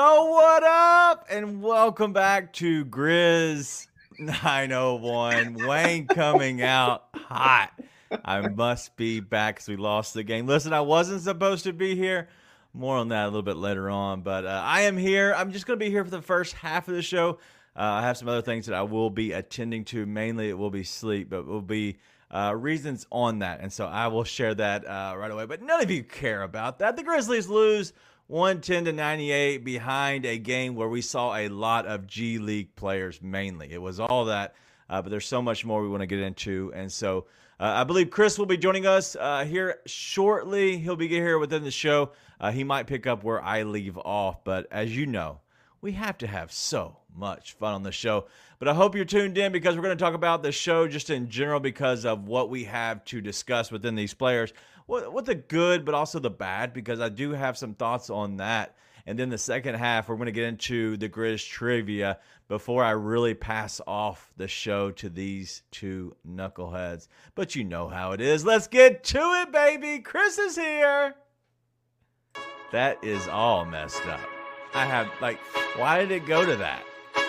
Yo, what up? And welcome back to Grizz 901. Wayne coming out hot. I must be back because we lost the game. Listen, I wasn't supposed to be here. More on that a little bit later on. But I am here. I'm just going to be here for the first half of the show. I have some other things that I will be attending to. Mainly it will be sleep, but it will be reasons on that. And so I will share that right away. But none of you care about that. The Grizzlies lose 110-98 behind a game where we saw a lot of G League players mainly. It was all that, but there's so much more we want to get into. And so I believe Chris will be joining us here shortly. He'll be here within the show. He might pick up where I leave off, but as you know, we have to have so much fun on the show. But I hope you're tuned in because we're going to talk about the show just in general because of what we have to discuss within these players. What the good, but also the bad, because I do have some thoughts on that. And then the second half, we're going to get into the Grizz trivia before I really pass off the show to these two knuckleheads. But you know how it is. Let's get to it, baby. Chris is here. That is all messed up. I have, why did it go to that?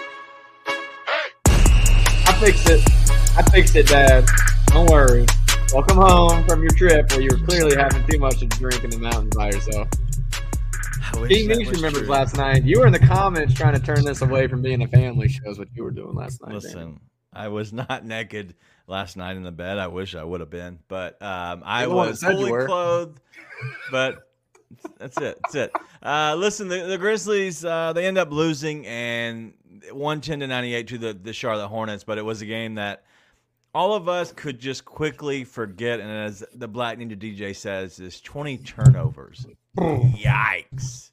I fixed it, Dad. Don't worry. Welcome home from your trip where you were clearly having too much to drink in the mountains by yourself. Pete Meach remembers last night. You were in the comments trying to turn this away from being a family show is what you were doing last night. Listen, I was not naked last night in the bed. I wish I would have been. But I was fully clothed. But that's it. Listen, the Grizzlies, they end up losing and 110-98 to the Charlotte Hornets. But it was a game that all of us could just quickly forget, and as the Black Ninja DJ says, is 20 turnovers. Yikes!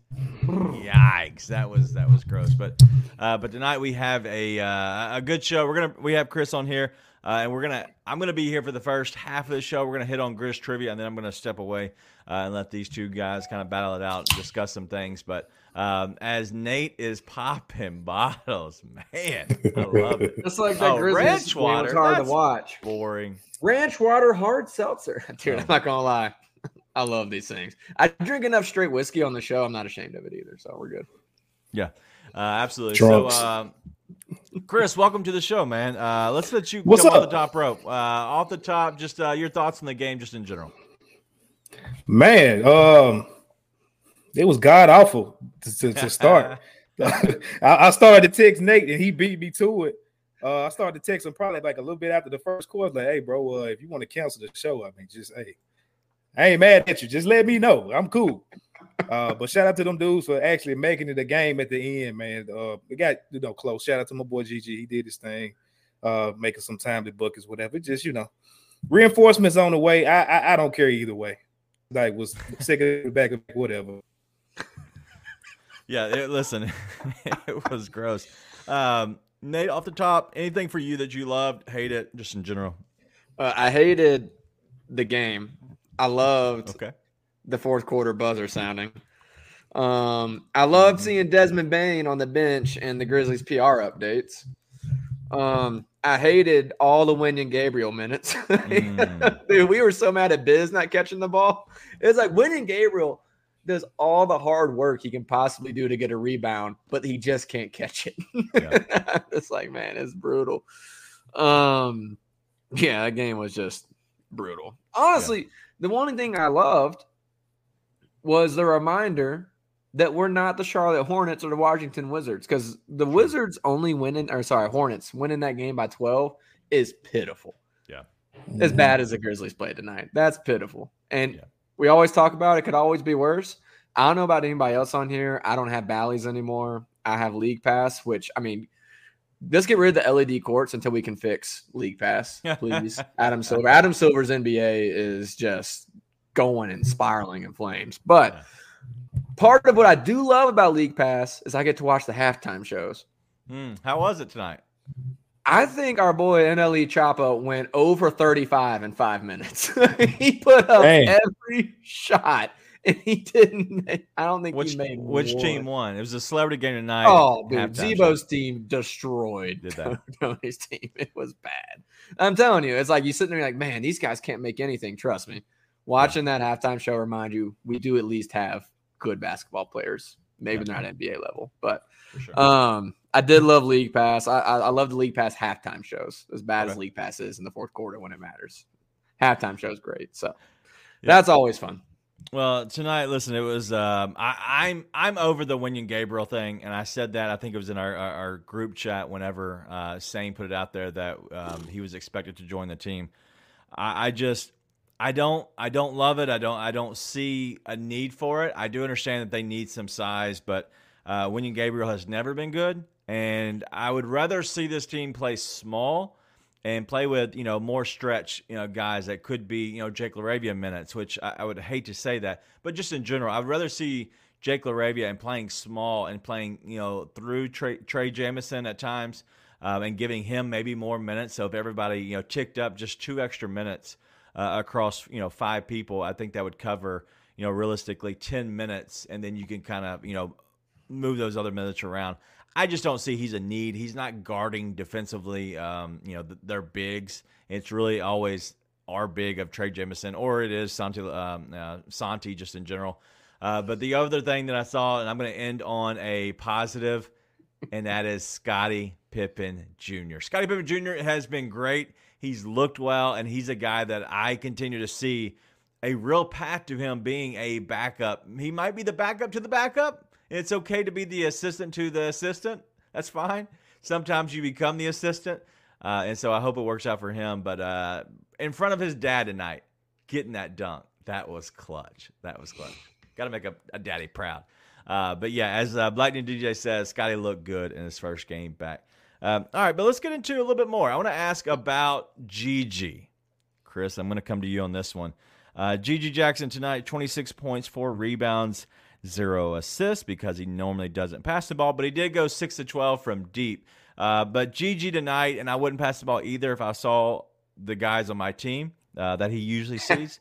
That was gross. But tonight we have a good show. We have Chris on here, and I'm gonna be here for the first half of the show. We're gonna hit on Grizz trivia, and then I'm gonna step away and let these two guys kind of battle it out and discuss some things. But as Nate is popping bottles, man, I love it. Just like that Grizzlies game was hard to watch. Boring. Ranch water hard seltzer. Dude, I'm not gonna lie. I love these things. I drink enough straight whiskey on the show. I'm not ashamed of it either, so we're good. Yeah, absolutely. Drunks. So, Chris, welcome to the show, man. Let's let you What's come up? off the top rope. Off the top, just your thoughts on the game, just in general. Man, it was god awful to start. I started to text Nate and he beat me to it. I started to text him probably like a little bit after the first quarter, like, "Hey, bro, if you want to cancel the show, I mean, just hey, I ain't mad at you. Just let me know. I'm cool." But shout out to them dudes for actually making it a game at the end, man. It got close. Shout out to my boy GG. He did his thing, making some timely buckets, whatever. Just reinforcements on the way. I don't care either way. Like was sick of it back, whatever. Yeah, listen, it was gross. Nate, off the top, anything for you that you loved, hate it, just in general? I hated the game. I loved the fourth quarter buzzer sounding. I loved seeing Desmond Bain on the bench and the Grizzlies PR updates. I hated all the Wenyen Gabriel minutes. Dude, we were so mad at Biz not catching the ball. It's like Wenyen Gabriel does all the hard work he can possibly do to get a rebound, but he just can't catch it. Yeah. It's like, man, it's brutal. Yeah, that game was just brutal. Honestly, the one thing I loved was the reminder that we're not the Charlotte Hornets or the Washington Wizards, because the Wizards Hornets winning that game by 12 is pitiful. Yeah. As bad as the Grizzlies played tonight. That's pitiful. And we always talk about it could always be worse. I don't know about anybody else on here. I don't have Bally's anymore. I have League Pass, which, I mean, let's get rid of the LED courts until we can fix League Pass, please. Adam Silver. Adam Silver's NBA is just going and spiraling in flames. But part of what I do love about League Pass is I get to watch the halftime shows. How was it tonight? I think our boy NLE Choppa went over 35 in 5 minutes. He put up every shot, and he didn't. I don't think he made which one. Team won? It was a celebrity game tonight. Oh, dude, Zebo's team destroyed Tony's team. It was bad. I'm telling you, it's like you sitting there like, man, these guys can't make anything. Trust me. Watching that halftime show remind you, we do at least have good basketball players Maybe they're not NBA level, but sure. I did love League Pass. I love the League Pass halftime shows, as bad as League Pass is in the fourth quarter when it matters. Halftime show is great, so that's always fun. Well, tonight, listen, it was I'm over the Wenyen Gabriel thing, and I said that I think it was in our group chat whenever Sane put it out there that he was expected to join the team. I don't love it. I don't see a need for it. I do understand that they need some size, but Wenyen Gabriel has never been good, and I would rather see this team play small and play with, more stretch, guys that could be, Jake LaRavia minutes, which I would hate to say that. But just in general, I'd rather see Jake LaRavia and playing small and playing, through Trey Jamison at times and giving him maybe more minutes. So if everybody, ticked up just 2 extra minutes across, 5 people, I think that would cover, realistically 10 minutes. And then you can kind of, move those other minutes around. I just don't see he's a need. He's not guarding defensively, their bigs. It's really always our big of Trey Jamison, or it is Santi just in general. But the other thing that I saw, and I'm going to end on a positive, and that is Scottie Pippen Jr. Scottie Pippen Jr. has been great. He's looked well, and he's a guy that I continue to see a real path to him being a backup. He might be the backup to the backup. It's okay to be the assistant to the assistant. That's fine. Sometimes you become the assistant. And so I hope it works out for him. But in front of his dad tonight, getting that dunk, that was clutch. Got to make a daddy proud. But yeah, as Lightning DJ says, Scottie looked good in his first game back. All right, but let's get into a little bit more. I want to ask about Gigi. Chris, I'm going to come to you on this one. Gigi Jackson tonight, 26 points, 4 rebounds, 0 assists because he normally doesn't pass the ball, but he did go 6 of 12 from deep. But Gigi tonight, and I wouldn't pass the ball either if I saw the guys on my team that he usually sees.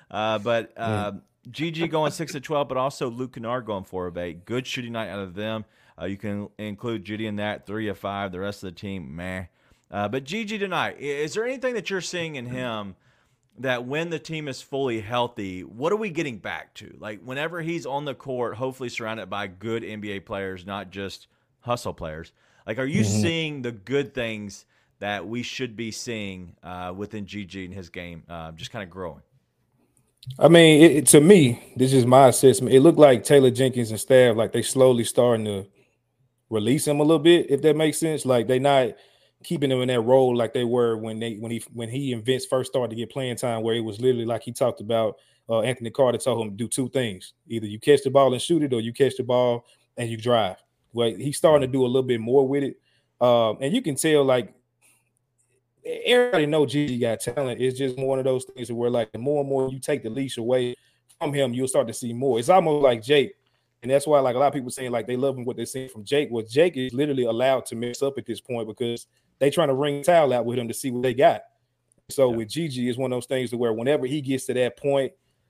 But Gigi going 6 of 12, but also Luke Kennard going 4 of 8. Good shooting night out of them. You can include Judy in that, 3 of 5. The rest of the team, meh. But Gigi tonight, is there anything that you're seeing in him that when the team is fully healthy, what are we getting back to? Like whenever he's on the court, hopefully surrounded by good NBA players, not just hustle players. Like, are you seeing the good things that we should be seeing within Gigi and his game, just kind of growing? I mean, to me, this is my assessment. It looked like Taylor Jenkins and staff, like they slowly starting to release him a little bit, if that makes sense. Like they not keeping him in that role like they were when he and Vince first started to get playing time, where it was literally like he talked about. Anthony Carter told him to do 2 things: either you catch the ball and shoot it, or you catch the ball and you drive. Well, he's starting to do a little bit more with it, and you can tell like everybody know Gigi got talent. It's just one of those things where like the more and more you take the leash away from him, you'll start to see more. It's almost like Jake. And that's why, like, a lot of people saying, like, they love what they're seeing from Jake. Well, Jake is literally allowed to mess up at this point because they trying to wring the towel out with him to see what they got. So with Gigi, it's one of those things to where whenever he gets to that point,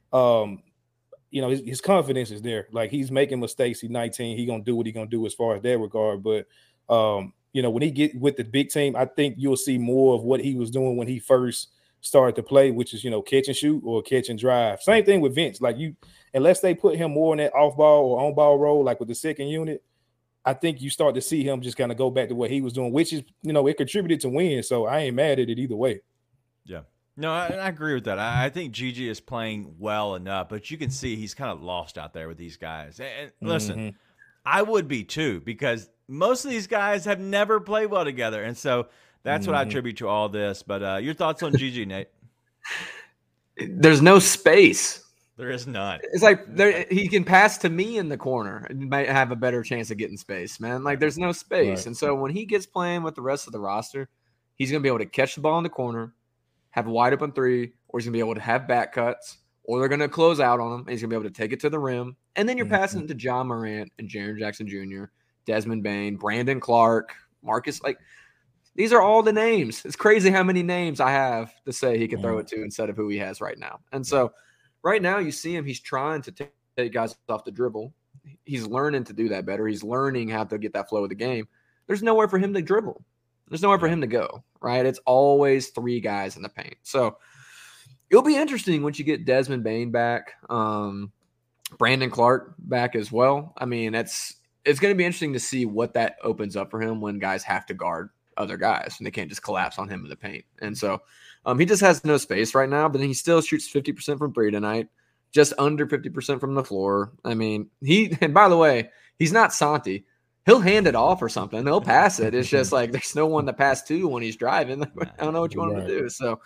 his confidence is there. Like, he's making mistakes. He's 19. He's going to do what he's going to do as far as that regard. But, when he get with the big team, I think you'll see more of what he was doing when he first started to play, which is, catch and shoot or catch and drive. Same thing with Vince. Like unless they put him more in that off ball or on ball role, like with the second unit, I think you start to see him just kind of go back to what he was doing, which is, it contributed to win. So I ain't mad at it either way. Yeah. No, I agree with that. I think Gigi is playing well enough, but you can see he's kind of lost out there with these guys. And listen, I would be too, because most of these guys have never played well together. And so that's what I attribute to all this. But your thoughts on Gigi, Nate? There's no space. There is none. It's like he can pass to me in the corner and might have a better chance of getting space, man. Like there's no space. Right. And so when he gets playing with the rest of the roster, he's going to be able to catch the ball in the corner, have a wide open 3, or he's going to be able to have back cuts, or they're going to close out on him, and he's going to be able to take it to the rim. And then you're passing it to John Morant and Jaren Jackson Jr., Desmond Bane, Brandon Clark, Marcus. Like, these are all the names. It's crazy how many names I have to say he can throw it to instead of who he has right now. And so right now you see him, he's trying to take guys off the dribble. He's learning to do that better. He's learning how to get that flow of the game. There's nowhere for him to dribble. There's nowhere for him to go, right? It's always 3 guys in the paint. So it'll be interesting once you get Desmond Bane back. Brandon Clark back as well. I mean, it's going to be interesting to see what that opens up for him when guys have to guard other guys and they can't just collapse on him in the paint. And so he just has no space right now, but he still shoots 50% from three tonight, just under 50% from the floor. I mean, and by the way, he's not Santi. He'll hand it off or something. He'll pass it. It's just like there's no one to pass to when he's driving. I don't know what you want him to do. So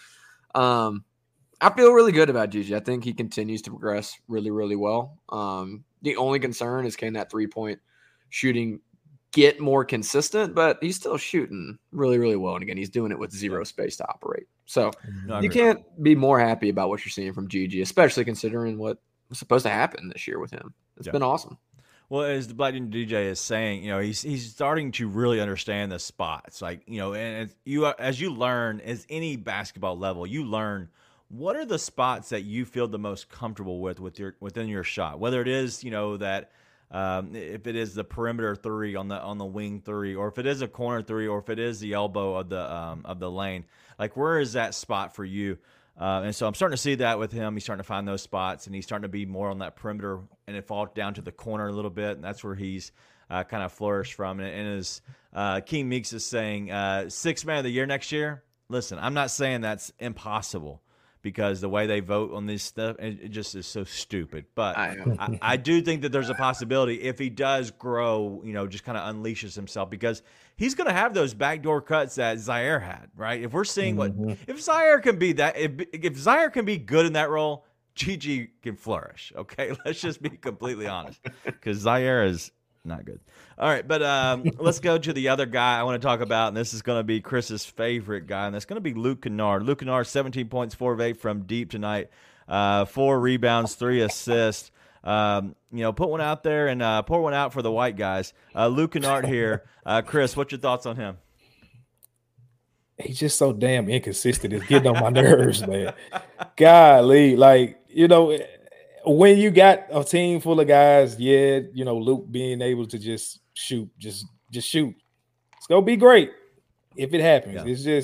I feel really good about Gigi. I think he continues to progress really, really well. The only concern is can that 3-point shooting get more consistent, but he's still shooting really, really well. And again, he's doing it with zero space to operate. So you can't be more happy about what you're seeing from Gigi, especially considering what was supposed to happen this year with him. It's been awesome. Well, as the Black Ninja DJ is saying, he's starting to really understand the spots. Like, and as you learn, as any basketball level, you learn what are the spots that you feel the most comfortable within your shot. Whether it is, that if it is the perimeter three on the wing three, or if it is a corner three, or if it is the elbow of the lane, like where is that spot for you? And so I'm starting to see that with him. He's starting to find those spots, and he's starting to be more on that perimeter, and it falls down to the corner a little bit, and that's where he's kind of flourished from. And as King Meeks is saying, sixth man of the year next year, listen, I'm not saying that's impossible, because the way they vote on this stuff, it just is so stupid. But I do think that there's a possibility if he does grow, just kind of unleashes himself, because he's going to have those backdoor cuts that Zaire had, right? If we're seeing if Zaire can be that, if Zaire can be good in that role, Gigi can flourish. Okay, let's just be completely honest, because Zaire is not good. All right, but let's go to the other guy I want to talk about, and this is going to be Chris's favorite guy, and that's going to be Luke Kennard. Luke Kennard, 17 points, 4 of 8 from deep tonight, 4 rebounds, 3 assists. Put one out there and pour one out for the white guys. Luke Kennard here. Chris, what's your thoughts on him? He's just so damn inconsistent. It's getting on my nerves, man. Golly, when you got a team full of guys, Luke being able to just shoot, just shoot. It's gonna be great if it happens. Yeah.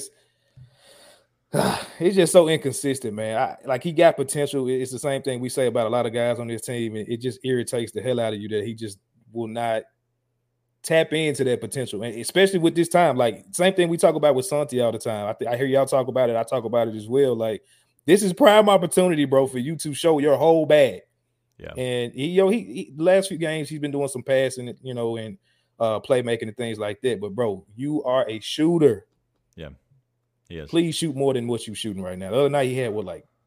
It's just so inconsistent, man. He got potential. It's the same thing we say about a lot of guys on this team. It just irritates the hell out of you that he just will not tap into that potential, and especially with this time. Same thing we talk about with Santi all the time. I hear y'all talk about it. I talk about it as well. This is prime opportunity, bro, for you to show your whole bag. Yeah. And he the last few games he's been doing some passing, and playmaking and things like that. But bro, you are a shooter. Yeah. Yes. Please shoot more than what you're shooting right now. The other night he had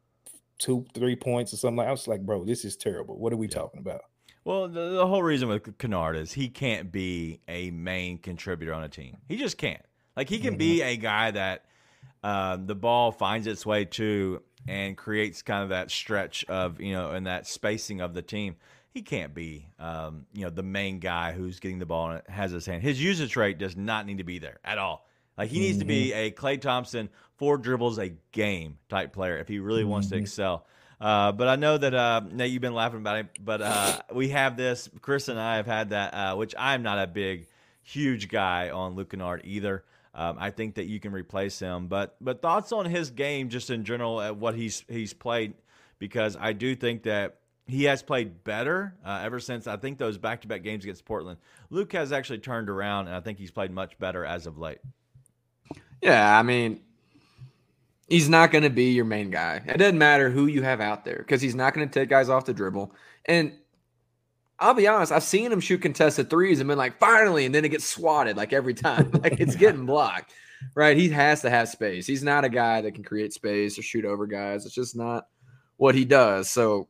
2-3 points or something like. I was like, bro, this is terrible. What are we talking about? Well, the whole reason with Kennard is he can't be a main contributor on a team. He just can't. He can be a guy that the ball finds its way to and creates kind of that stretch of, and that spacing of the team. He can't be, the main guy who's getting the ball and has his hand. His usage rate does not need to be there at all. He needs to be a Klay Thompson 4 dribbles a game type player if he really wants to excel. But I know that, Nate, you've been laughing about it, but we have this. Chris and I have had that, which I'm not a huge guy on Luke Kennard either. I think that you can replace him, but thoughts on his game just in general at what he's played, because I do think that he has played better ever since I think those back-to-back games against Portland. Luke has actually turned around, and I think he's played much better as of late. Yeah, I mean, he's not going to be your main guy. It doesn't matter who you have out there, because he's not going to take guys off the dribble. And I'll be honest, I've seen him shoot contested threes and been finally, and then it gets swatted every time. It's getting blocked, right? He has to have space. He's not a guy that can create space or shoot over guys. It's just not what he does. So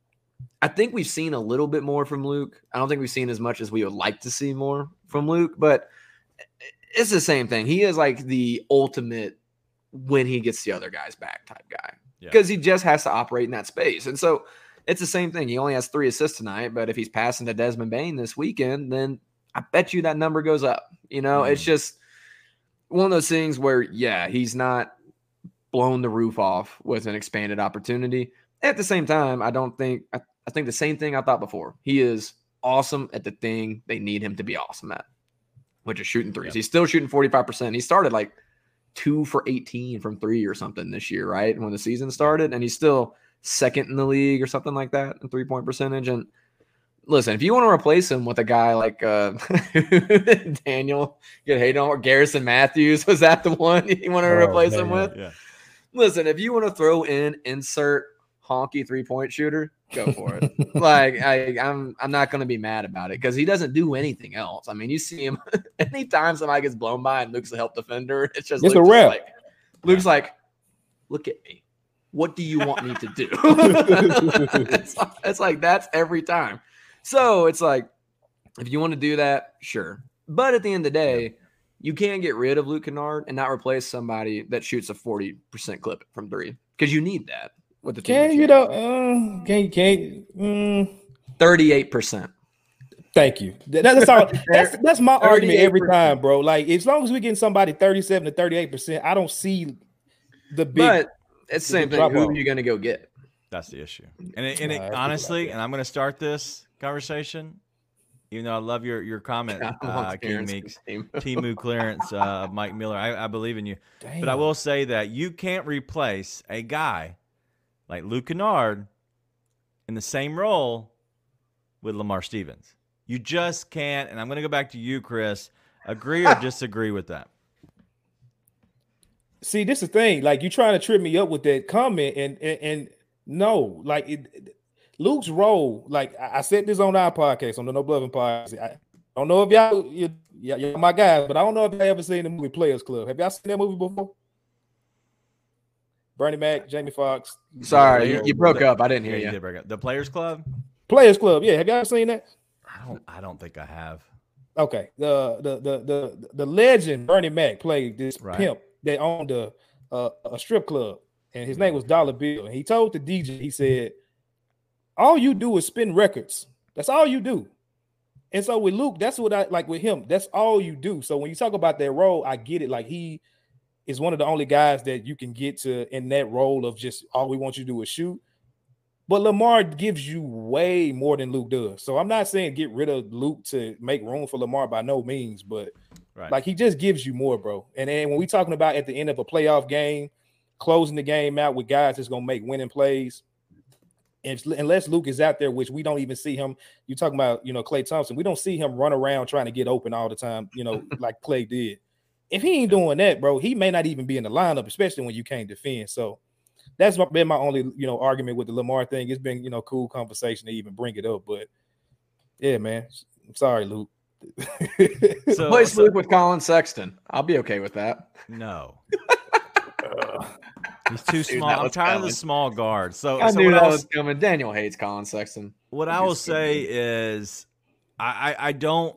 I think we've seen a little bit more from Luke. I don't think we've seen as much as we would like to see more from Luke, but it's the same thing. He is the ultimate when he gets the other guys back type guy, because he just has to operate in that space. And so it's the same thing. He only has 3 assists tonight, but if he's passing to Desmond Bane this weekend, then I bet you that number goes up. It's just one of those things where, he's not blown the roof off with an expanded opportunity. At the same time, I think the same thing I thought before. He is awesome at the thing they need him to be awesome at, which is shooting threes. He's still shooting 45%. He started 2 for 18 from 3 or something this year, right? When the season started, and he's still second in the league or something like that in 3-point percentage. And listen, if you want to replace him with a guy like Daniel, get hate on, or Garrison Matthews, was that the one you want to replace him with? Yeah. Listen, if you want to throw in insert honky 3-point shooter, go for it. Like I'm not going to be mad about it because he doesn't do anything else. I mean, you see him anytime somebody gets blown by and Luke's a help defender. It's a wrap. Luke's like, look at me. What do you want me to do? it's like that's every time. So it's like, if you want to do that, sure. But at the end of the day, you can't get rid of Luke Kennard and not replace somebody that shoots a 40% clip from three because you need that with the team. 38%. Thank you. That's all. That's my argument every time, bro. Like, as long as we getting somebody 37 to 38%, I don't see the big. But it's the same thing. Who are you going to go get? That's the issue. And it honestly, and I'm going to start this conversation, even though I love your comment, King Meeks, Temu clearance, Mike Miller. I believe in you. Damn. But I will say that you can't replace a guy like Luke Kennard in the same role with Lamar Stevens. You just can't. And I'm going to go back to you, Chris. Agree or disagree with that? See, this is the thing. Like, you trying to trip me up with that comment, and no, like Luke's role. Like I said this on our podcast, on the No Bluffing podcast. I don't know if y'all my guys, but I don't know if y'all ever seen the movie Players Club. Have y'all seen that movie before? Bernie Mac, Jamie Foxx. Sorry, you broke up. I didn't hear you. You did break up. The Players Club. Players Club. Yeah, have y'all seen that? I don't think I have. Okay. The legend Bernie Mac played this pimp that owned a strip club, and his name was Dollar Bill. And he told the DJ, he said, all you do is spin records. That's all you do. And so with Luke, that's what I like with him. That's all you do. So when you talk about that role, I get it. Like, he is one of the only guys that you can get to in that role of just all we want you to do is shoot. But Lamar gives you way more than Luke does. So I'm not saying get rid of Luke to make room for Lamar by no means, but like, he just gives you more, bro. And then when we're talking about at the end of a playoff game, closing the game out with guys that's going to make winning plays, unless Luke is out there, which we don't even see him. You're talking about, Klay Thompson. We don't see him run around trying to get open all the time, like Klay did. If he ain't doing that, bro, he may not even be in the lineup, especially when you can't defend. So that's been my only, argument with the Lamar thing. It's been, cool conversation to even bring it up. But yeah, man, I'm sorry, Luke. So replace Luke with Colin Sexton. I'll be okay with that. No. He's too small. I'm tired of the small guard. So I knew that was coming. Daniel hates Colin Sexton. What I will say is I don't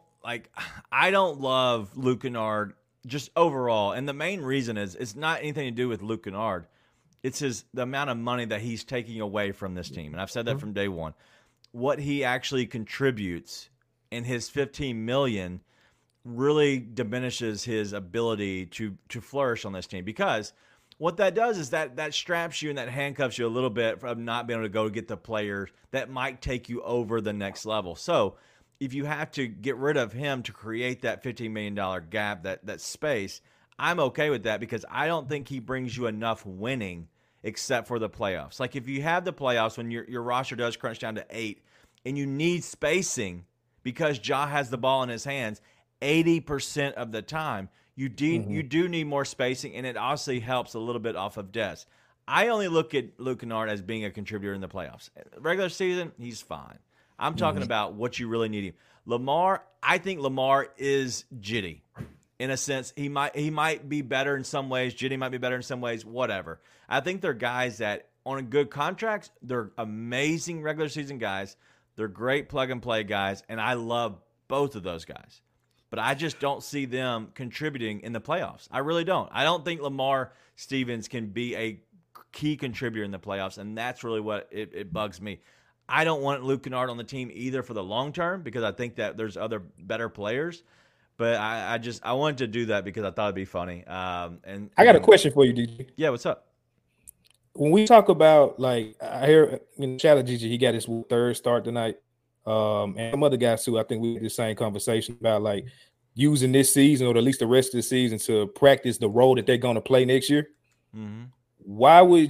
love Luke Kennard just overall. And the main reason is it's not anything to do with Luke Kennard. It's the amount of money that he's taking away from this team. And I've said that from day one. What he actually contributes in his $15 million really diminishes his ability to flourish on this team, because what that does is that straps you and that handcuffs you a little bit from not being able to go get the players that might take you over the next level. So if you have to get rid of him to create that $15 million gap, that space, I'm okay with that, because I don't think he brings you enough winning except for the playoffs. Like, if you have the playoffs when your roster does crunch down to 8 and you need spacing because Ja has the ball in his hands 80% of the time, you do need more spacing, and it obviously helps a little bit off of Des. I only look at Luke Kennard as being a contributor in the playoffs. Regular season, he's fine. I'm talking about what you really need him. Lamar, I think Lamar is jitty. In a sense, he might be better in some ways. Jitty might be better in some ways, whatever. I think they're guys that, on good contracts, they're amazing regular season guys. They're great plug-and-play guys, and I love both of those guys. But I just don't see them contributing in the playoffs. I really don't. I don't think Lamar Stevens can be a key contributor in the playoffs, and that's really what it bugs me. I don't want Luke Kennard on the team either for the long term, because I think that there's other better players. But I wanted to do that because I thought it'd be funny. And I got a question for you, DJ. Yeah, what's up? When we talk about, like, I hear in chat of Gigi, he got his third start tonight. And some other guys too. I think we had the same conversation about, like, using this season, or at least the rest of the season, to practice the role that they're going to play next year. Mm-hmm.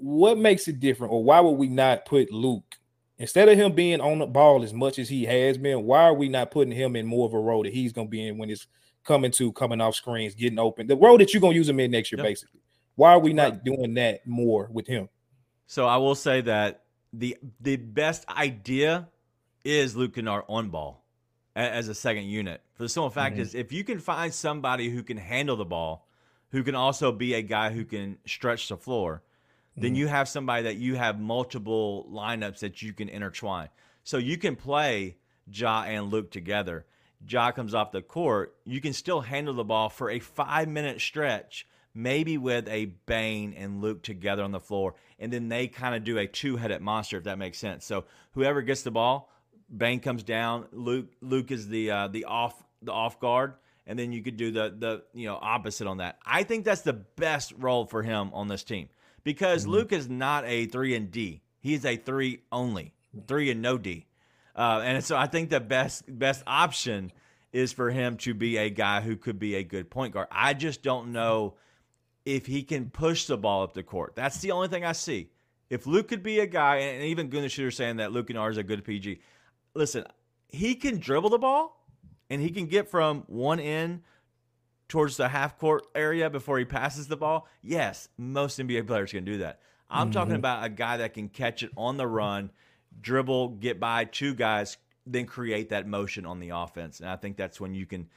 what makes it different, or why would we not put Luke instead of him being on the ball as much as he has been? Why are we not putting him in more of a role that he's going to be in when it's coming off screens, getting open, the role that you're going to use him in next year, basically? Why are we not doing that more with him? So I will say that the best idea is Luke Kennard on ball as a second unit. For the simple fact is, if you can find somebody who can handle the ball, who can also be a guy who can stretch the floor, then you have somebody that you have multiple lineups that you can intertwine. So you can play Ja and Luke together. Ja comes off the court, you can still handle the ball for a 5-minute stretch, maybe with a Bane and Luke together on the floor, and then they kind of do a two-headed monster, if that makes sense. So whoever gets the ball, Bane comes down, Luke is the off guard, and then you could do the opposite on that. I think that's the best role for him on this team because Luke is not a 3 and D. He's a 3 only, 3 and no D. And so I think the best option is for him to be a guy who could be a good point guard. I just don't know if he can push the ball up the court. That's the only thing I see. If Luke could be a guy, and even Gunnar Shooter saying that Luke Kennard is a good PG, listen, he can dribble the ball, and he can get from one end towards the half-court area before he passes the ball. Yes, most NBA players can do that. I'm talking about a guy that can catch it on the run, dribble, get by two guys, then create that motion on the offense. And I think that's when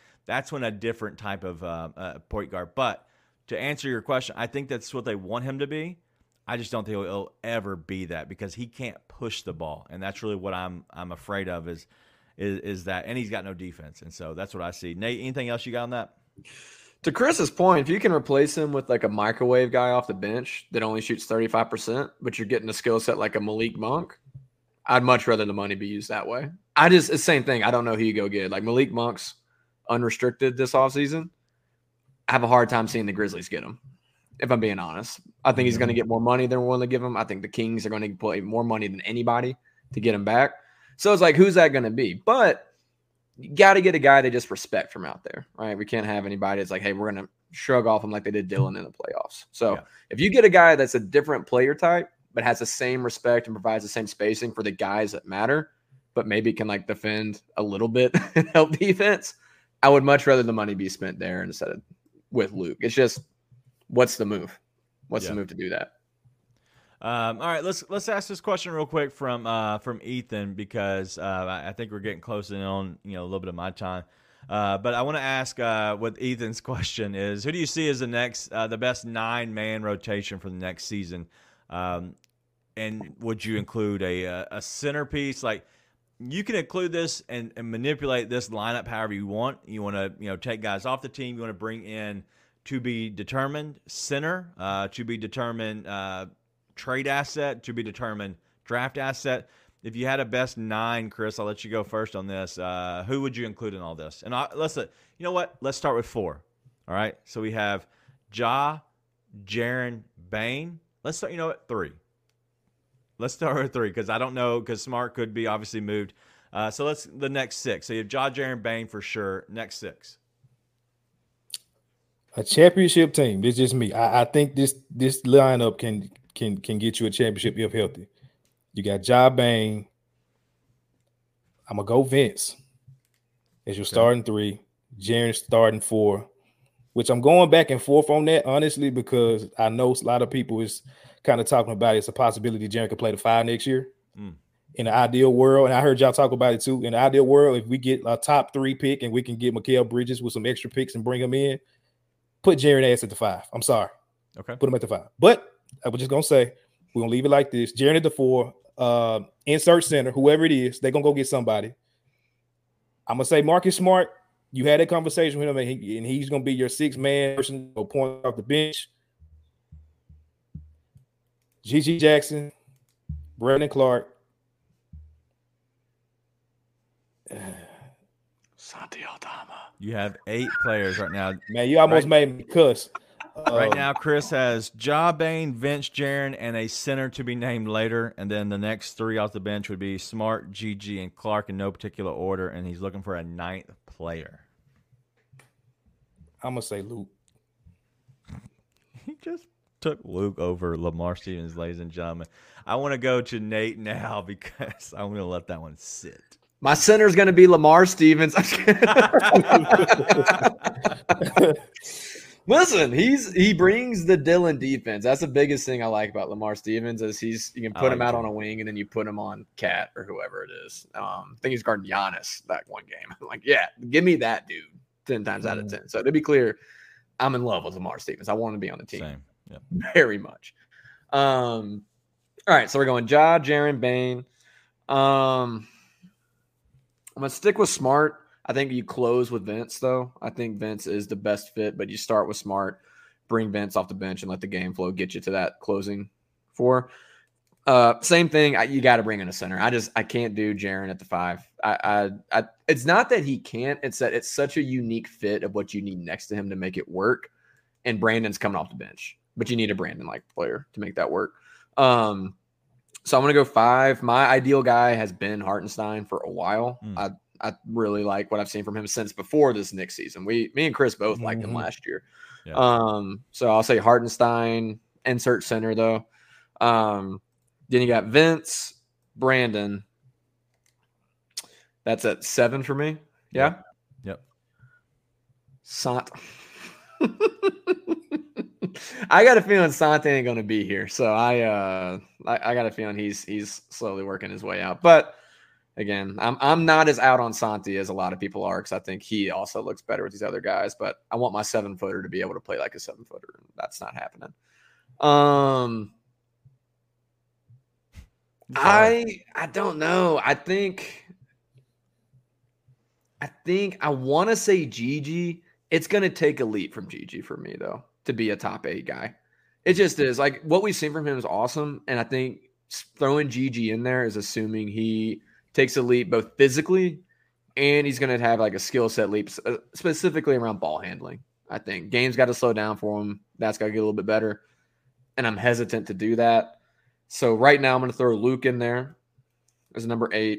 a different type of point guard. But to answer your question, I think that's what they want him to be. I just don't think he'll ever be that because he can't push the ball. And that's really what I'm afraid of is that. And he's got no defense. And so that's what I see. Nate, anything else you got on that? To Chris's point, if you can replace him with like a microwave guy off the bench that only shoots 35%, but you're getting a skill set like a Malik Monk, I'd much rather the money be used that way. It's the same thing. I don't know who you go get. Like Malik Monk's unrestricted this offseason. I have a hard time seeing the Grizzlies get him, if I'm being honest. I think he's going to get more money than we're willing to give him. I think the Kings are going to put more money than anybody to get him back. So it's like, who's that going to be? But you got to get a guy they just respect from out there, right? We can't have anybody that's like, hey, we're going to shrug off him like they did Dylan in the playoffs. So if you get a guy that's a different player type, but has the same respect and provides the same spacing for the guys that matter, but maybe can like defend a little bit and help defense, I would much rather the money be spent there instead of with Luke. It's just, what's the move? What's the move to do that? All right, let's ask this question real quick from Ethan because I think we're getting close in on a little bit of my time. But I want to ask what Ethan's question is: who do you see as the best 9-man rotation for the next season? And would you include a centerpiece? Like you can include this and manipulate this lineup however you want. You want to take guys off the team. You want to bring in to be determined center, to be determined trade asset, to be determined draft asset. If you had a best 9, Chris, I'll let you go first on this. Who would you include in all this? And you know what? Let's start with 4. All right. So we have Ja, Jaren, Bane. Let's start. You know what? 3. Let's start with 3 because I don't know because Smart could be obviously moved. So the next 6. So you have Ja, Jaren, Bane for sure. Next 6. A championship team. This is just me. I think this lineup can get you a championship if healthy. You got Ja, Bane. I'm gonna go Vince as your starting 3. Jaren starting 4. Which I'm going back and forth on that honestly because I know a lot of people is kind of talking about it's a possibility Jaren could play the 5 next year. In the ideal world, and I heard y'all talk about it too. In the ideal world, if we get a top 3 pick and we can get Mikal Bridges with some extra picks and bring him in, put Jaren ass at the 5. I'm sorry. Okay. Put him at the 5. But I was just going to say, we're going to leave it like this. Jaren at the 4, insert center, whoever it is, they're going to go get somebody. I'm going to say Marcus Smart. You had a conversation with him, and he's going to be your 6-man person or point off the bench. G.G. Jackson, Brandon Clark. Santi Aldama. You have 8 players right now. Man, you almost made me cuss. Right now, Chris has Ja, Bane, Vince, Jaren, and a center to be named later. And then the next 3 off the bench would be Smart, GG, and Clark in no particular order. And he's looking for a 9th player. I'm going to say Luke. He just took Luke over Lamar Stevens, ladies and gentlemen. I want to go to Nate now because I'm going to let that one sit. My center is going to be Lamar Stevens. Listen, he brings the Dillon defense. That's the biggest thing I like about Lamar Stevens is you can put him out on a wing and then you put him on Cat or whoever it is. I think he's guarding Giannis that one game. I'm like, yeah, give me that dude 10 times out of 10. So to be clear, I'm in love with Lamar Stevens. I want to be on the team. Same. Yep. Very much. All right, so we're going Ja, Jaren, Bane. I'm going to stick with Smart. I think you close with Vince, though. I think Vince is the best fit, but you start with Smart, bring Vince off the bench, and let the game flow get you to that closing four. Same thing. You got to bring in a center. I can't do Jaren at the 5. It's not that he can't. It's that it's such a unique fit of what you need next to him to make it work. And Brandon's coming off the bench, but you need a Brandon-like player to make that work. So I'm going to go 5. My ideal guy has been Hartenstein for a while. I really like what I've seen from him since before this Knicks season. Me and Chris both liked him last year. Yeah. So I'll say Hartenstein, insert center though. Then you got Vince, Brandon. That's at 7 for me. Yeah. Yep. Sant. I got a feeling Sant ain't going to be here. So I got a feeling he's slowly working his way out. But again, I'm not as out on Santi as a lot of people are because I think he also looks better with these other guys. But I want my 7-footer to be able to play like a 7-footer. That's not happening. I don't know. I think I want to say Gigi. It's going to take a leap from Gigi for me though to be a top 8 guy. It just is. Like what we've seen from him is awesome, and I think throwing Gigi in there is assuming he takes a leap both physically and he's going to have like a skill set leap specifically around ball handling. I think game's got to slow down for him. That's got to get a little bit better. And I'm hesitant to do that. So right now I'm going to throw Luke in there as number 8.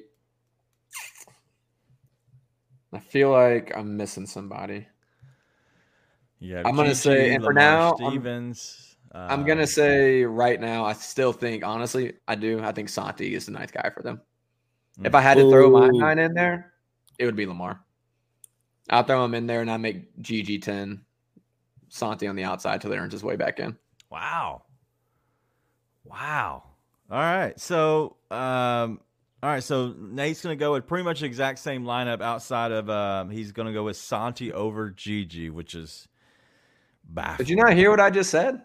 I feel like I'm missing somebody. Yeah, I'm going to say, and for now, Stevens. I'm going to say right now, I still think, honestly, I think Santi is the 9th guy for them. If I had to throw my 9 in there, it would be Lamar. I'll throw him in there and I make Gigi 10, Santi on the outside till he earns his way back in. Wow. All right. So, So Nate's going to go with pretty much the exact same lineup outside of he's going to go with Santi over Gigi, which is baffling. Did you not hear what I just said?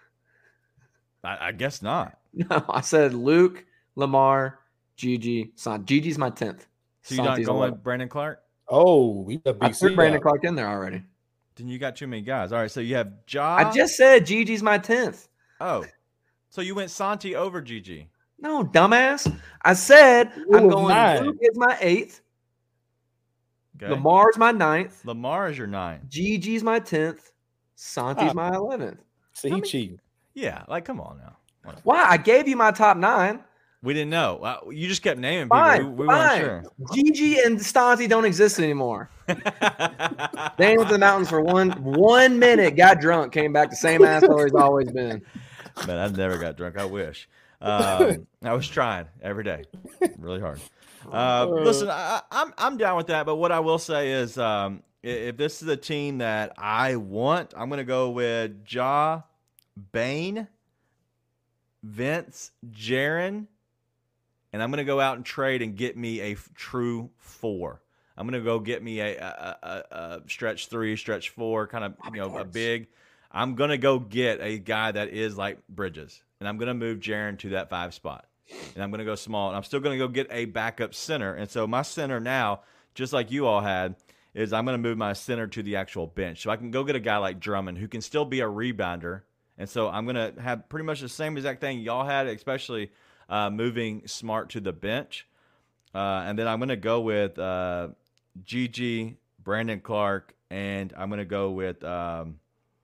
I guess not. No, I said Luke, Lamar, Gigi, Santi. Gigi's my 10th. So you're not going with Brandon Clark? Oh, we got I put Brandon Clark in there already. Then you got too many guys. All right, so you have Ja. I just said Gigi's my 10th. Oh, so you went Santi over Gigi. No, dumbass. I said I'm going Luke is my 8th. Okay. Lamar's my 9th. Lamar is your 9th. Gigi's my 10th. Santi's my 11th. So he cheating. Yeah, like come on now. Why? I gave you my top 9. We didn't know. You just kept naming people. We weren't sure. Gigi and Santi don't exist anymore. They went to the mountains for one minute, got drunk, came back the same asshole he's always been. Man, I never got drunk. I wish. I was trying every day, really hard. Listen, I'm down with that. But what I will say is, if this is a team that I want, I'm going to go with Ja, Bane, Vince, Jaren, and I'm going to go out and trade and get me a true 4. I'm going to go get me a stretch 3, stretch 4, kind of a big. I'm going to go get a guy that is like Bridges, and I'm going to move Jaren to that 5 spot. And I'm going to go small, and I'm still going to go get a backup center. And so my center now, just like you all had, is I'm going to move my center to the actual bench. So I can go get a guy like Drummond who can still be a rebounder. And so I'm going to have pretty much the same exact thing y'all had, especially moving Smart to the bench. And then I'm going to go with Gigi, Brandon Clark, and I'm going to go with oh,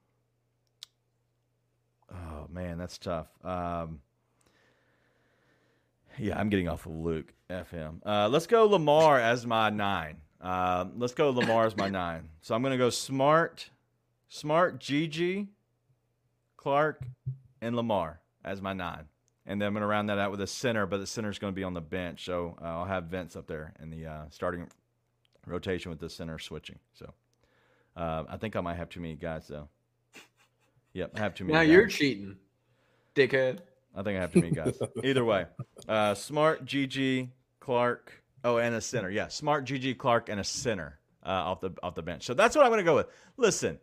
man, that's tough. Yeah, I'm getting off of Luke. F him. Let's go Lamar as my 9. Let's go Lamar as my 9. So I'm going to go Smart, Gigi, Clark, and Lamar as my 9. And then I'm going to round that out with a center, but the center's going to be on the bench. So I'll have Vince up there in the starting rotation with the center switching. So I think I might have too many guys, though. Yep, I have too many Now guys. you're cheating, dickhead. I think I have too many guys. Either way, Smart, GG, Clark. Oh, and a center. Yeah, Smart, GG, Clark, and a center off the bench. So that's what I'm going to go with. Listen,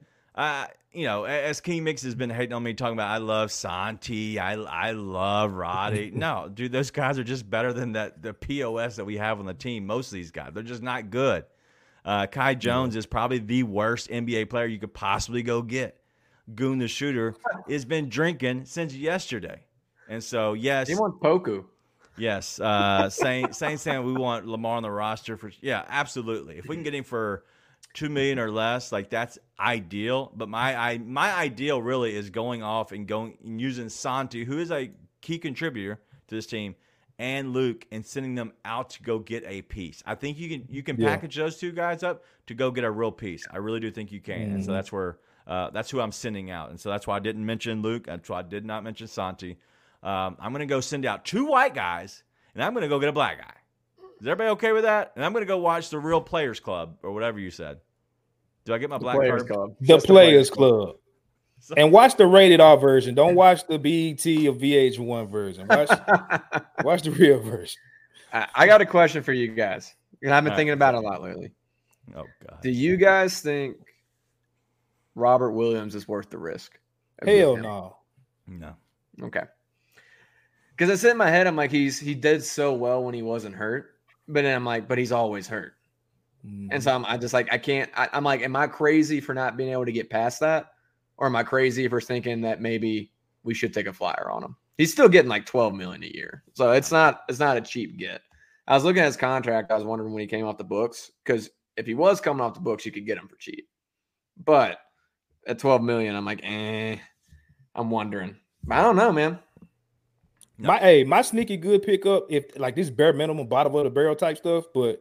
as King Mix has been hating on me, talking about I love Santi, I love Roddy. No, dude, those guys are just better than the POS that we have on the team. Most of these guys, they're just not good. Kai Jones is probably the worst NBA player you could possibly go get. Goon the Shooter has been drinking since yesterday. And so, yes. He wants Poku. Yes. Saying we want Lamar on the roster for – yeah, absolutely. If we can get him for $2 million or less, like that's ideal. But my ideal really is going off and using Santi, who is a key contributor to this team, and Luke, and sending them out to go get a piece. I think you can package those two guys up to go get a real piece. I really do think you can. And so that's where that's who I'm sending out. And so that's why I didn't mention Luke. That's why I did not mention Santi. I'm going to go send out 2 white guys, and I'm going to go get a black guy. Is everybody okay with that? And I'm going to go watch the Real Players Club or whatever you said. Do I get my black card? The Players Club. And watch the rated R version. Don't watch the BET or VH1 version. Watch the real version. I got a question for you guys. I've been thinking about it a lot lately. Oh, God. Do you guys think Robert Williams is worth the risk? Hell no. No. Okay. Because I said in my head, I'm like, he did so well when he wasn't hurt. But then I'm like, but he's always hurt. And so I'm just like, I can't. I'm like, am I crazy for not being able to get past that? Or am I crazy for thinking that maybe we should take a flyer on him? He's still getting like $12 million a year. So it's not a cheap get. I was looking at his contract. I was wondering when he came off the books, because if he was coming off the books, you could get him for cheap. But at $12 million, I'm like, I'm wondering. But I don't know, man. No. My sneaky good pickup, if like this bare minimum bottom of the barrel type stuff, but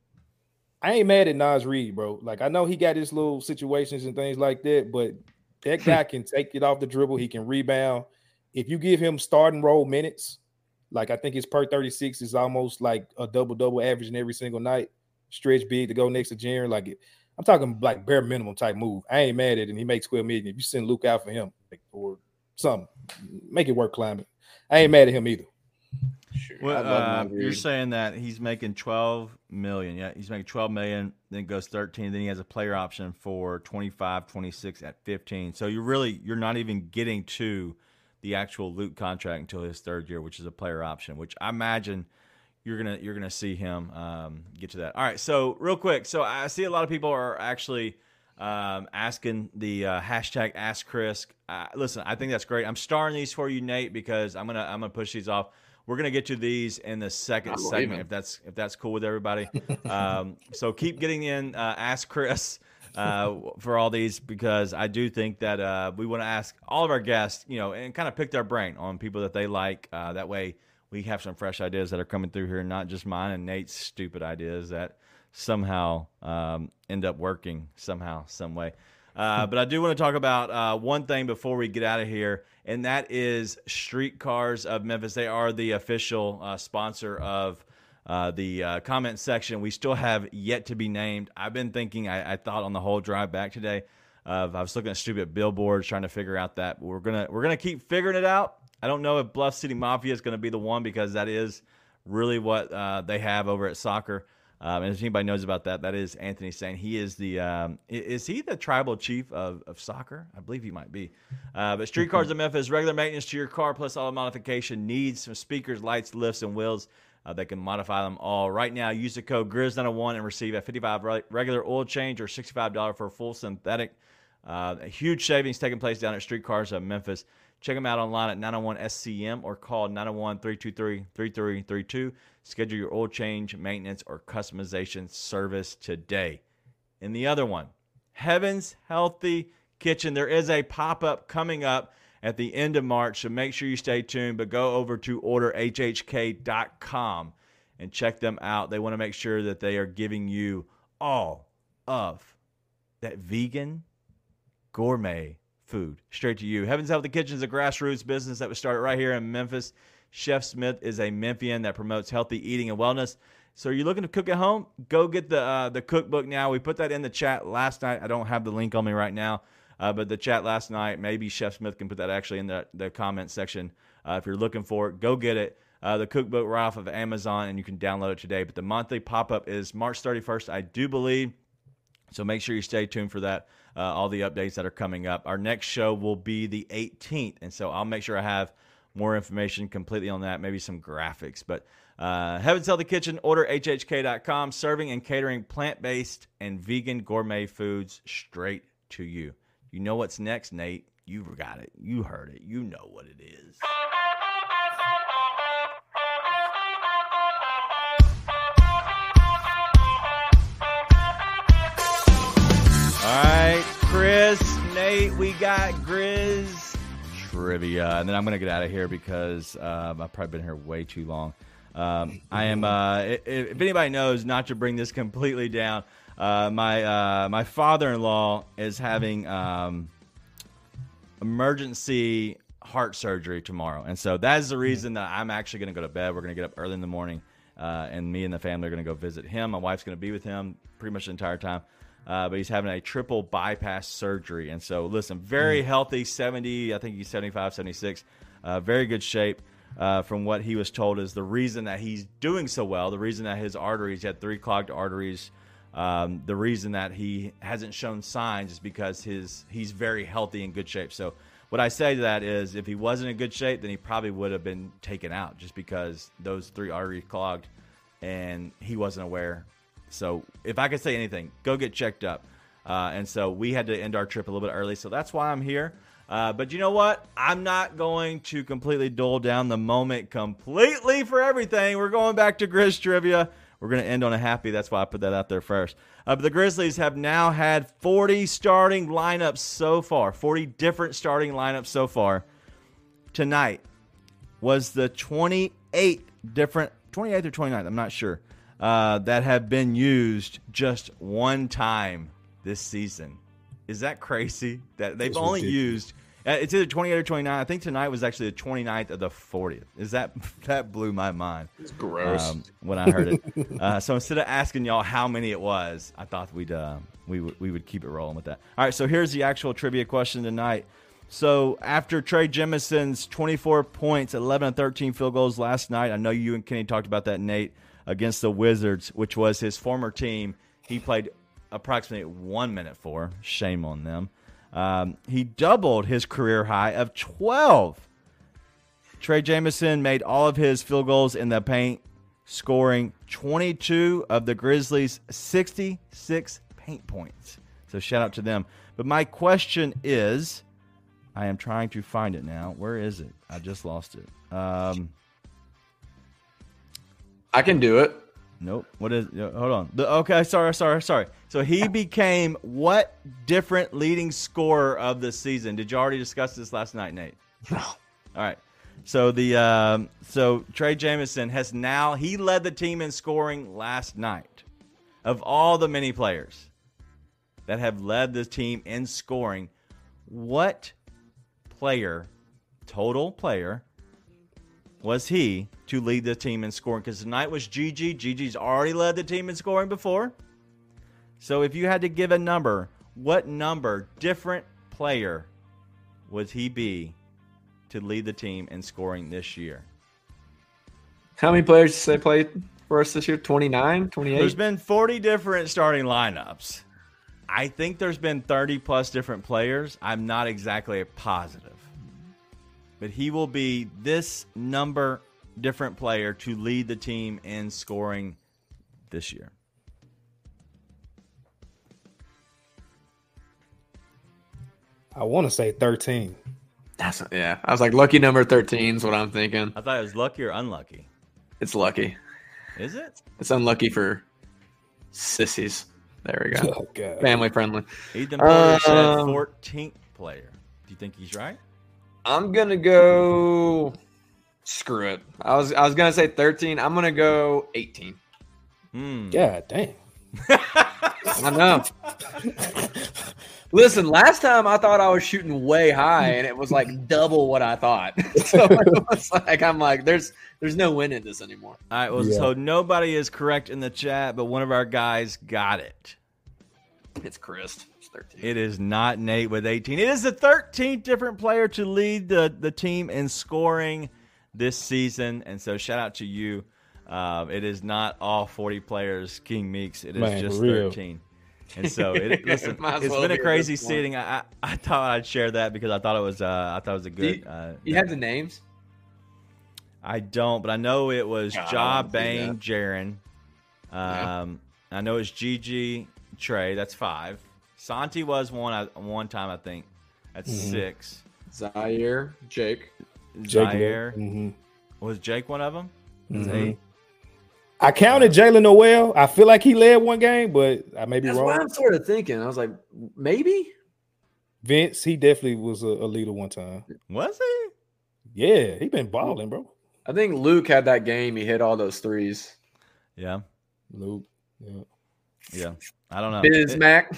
I ain't mad at Naz Reid, bro. Like I know he got his little situations and things like that, but that guy can take it off the dribble. He can rebound. If you give him starting role minutes, like I think his per 36 is almost like a double averaging every single night. Stretch big to go next to Jaren. Like I'm talking like bare minimum type move. I ain't mad at it. And he makes $12 million. If you send Luke out for him or something, make it work climbing. I ain't mad at him either. Sure. Well, you're saying that he's making $12 million. Yeah, he's making $12 million, then it goes 13. Then he has a player option for 25, 26 at 15. So you're not even getting to the actual Luke contract until his third year, which is a player option, which I imagine you're gonna see him get to that. All right, so real quick, so I see a lot of people are actually asking the hashtag Ask Chris. Listen, I think that's great. I'm starring these for you, Nate, because I'm gonna push these off. We're gonna get to these in the second segment, if that's cool with everybody. So keep getting in Ask Chris for all these, because I do think that we want to ask all of our guests, and kind of pick their brain on people that they like. That way we have some fresh ideas that are coming through here, not just mine and Nate's stupid ideas that somehow end up working somehow, some way. But I do want to talk about one thing before we get out of here, and that is Streetcars of Memphis. They are the official sponsor of the comment section. We still have yet to be named. I've been thinking, I thought on the whole drive back today, I was looking at stupid billboards trying to figure out that. We're gonna keep figuring it out. I don't know if Bluff City Mafia is going to be the one, because that is really what they have over at Soccer. And if anybody knows about that, that is Anthony saying he is the is he the tribal chief of Soccer? I believe he might be. But Streetcars of Memphis, regular maintenance to your car plus all modification needs, some speakers, lights, lifts, and wheels. They can modify them all. Right now, use the code GRIZ901 and receive a $55 regular oil change or $65 for a full synthetic. A huge savings taking place down at Streetcars of Memphis. Check them out online at 901-SCM or call 901-323-3332. Schedule your oil change, maintenance, or customization service today. And the other one, Heaven's Healthy Kitchen. There is a pop-up coming up at the end of March, so make sure you stay tuned. But go over to orderhhk.com and check them out. They want to make sure that they are giving you all of that vegan, gourmet food straight to you. Heaven's Healthy Kitchen is a grassroots business that was started right here in Memphis. Chef Smith is a Memphian that promotes healthy eating and wellness. So are you looking to cook at home? Go get the cookbook now. We put that in the chat last night. I don't have the link on me right now, but the chat last night, maybe Chef Smith can put that actually in the comment section. If you're looking for it, go get it. The cookbook right off of Amazon, and you can download it today. But the monthly pop-up is March 31st, I do believe. So make sure you stay tuned for that, all the updates that are coming up. Our next show will be the 18th, and so I'll make sure I have more information completely on that, maybe some graphics. But Heaven's Healthy Kitchen, order hhk.com, serving and catering plant-based and vegan gourmet foods straight to you. You know what's next, Nate? You got it. You heard it. You know what it is. All right, Chris, Nate, we got Grizz trivia, and then I'm going to get out of here because I've probably been here way too long. I am, if anybody knows, not to bring this completely down, my father-in-law is having emergency heart surgery tomorrow, and so that is the reason that I'm actually going to go to bed. We're going to get up early in the morning, and me and the family are going to go visit him. My wife's going to be with him pretty much the entire time. But he's having a triple bypass surgery. And so, listen, very healthy, 70, I think he's 75, 76, very good shape. From what he was told is the reason that he's doing so well, the reason that his arteries, he had 3 clogged arteries, the reason that he hasn't shown signs is because he's very healthy and good shape. So what I say to that is if he wasn't in good shape, then he probably would have been taken out just because those 3 arteries clogged and he wasn't aware. So if I could say anything, go get checked up. And so we had to end our trip a little bit early. So that's why I'm here. But you know what? I'm not going to completely dull down the moment completely for everything. We're going back to Grizz trivia. We're going to end on a happy. That's why I put that out there first. But the Grizzlies have now had 40 starting lineups so far, 40 different starting lineups so far. Tonight was the 28th or 29th, I'm not sure. That have been used just one time this season. Is that crazy? That they've only used, it's either 28 or 29. I think tonight was actually the 29th of the 40th. That blew my mind. It's gross. When I heard it. So instead of asking y'all how many it was, I thought we would keep it rolling with that. All right, so here's the actual trivia question tonight. So after Trey Jemison's 24 points, 11 and 13 field goals last night, I know you and Kenny talked about that, Nate, against the Wizards, which was his former team. He played approximately 1 minute for. Shame on them. He doubled his career high of 12. Trey Jamison made all of his field goals in the paint, scoring 22 of the Grizzlies' 66 paint points. So shout out to them. But my question is, I am trying to find it now. Where is it? I just lost it. I can do it. Nope. What is? Hold on. Okay. Sorry. So he became what different leading scorer of the season? Did you already discuss this last night, Nate? No. All right. So so Trey Jamison he led the team in scoring last night. Of all the many players that have led the team in scoring, what total player was he to lead the team in scoring? Because tonight was Gigi. Gigi's already led the team in scoring before. So if you had to give a number, what different player would he be to lead the team in scoring this year? How many players did they play for us this year? 29, 28? There's been 40 different starting lineups. I think there's been 30-plus different players. I'm not exactly positive. But he will be this number different player to lead the team in scoring this year. I want to say 13. I was like, lucky number 13 is what I'm thinking. I thought it was lucky or unlucky. It's lucky. Is it? It's unlucky for sissies. There we go. Oh, God. Family friendly. Ethan Porter said 14th player. Do you think he's right? I'm gonna go. Screw it. I was gonna say 13. I'm gonna go 18. God damn. I know. Listen, last time I thought I was shooting way high, and it was like double what I thought. So it was like, I'm like, there's no winning this anymore. All right, well, so nobody is correct in the chat, but one of our guys got it. It's Chris. It's 13. It is not Nate with 18. It is the 13th different player to lead the team in scoring this season, and so shout out to you. It is not all 40 players, King Meeks. It is just 13. And so, it's been a crazy seating. I thought I'd share that because I thought it was a good. You have the names? I don't, but I know it was Ja, Bane, Jaron. I know it's Gigi, Trey. That's 5. Santi was one time, I think. That's 6. Zaire, Jake. Zaire. Was Jake one of them? That's 8. I counted Jalen Noel. I feel like he led one game, but I may be wrong. That's what I'm sort of thinking. I was like, maybe? Vince, he definitely was a leader one time. Was he? Yeah, he been balling, bro. I think Luke had that game. He hit all those threes. Yeah. Luke. Yeah. I don't know. Bismack.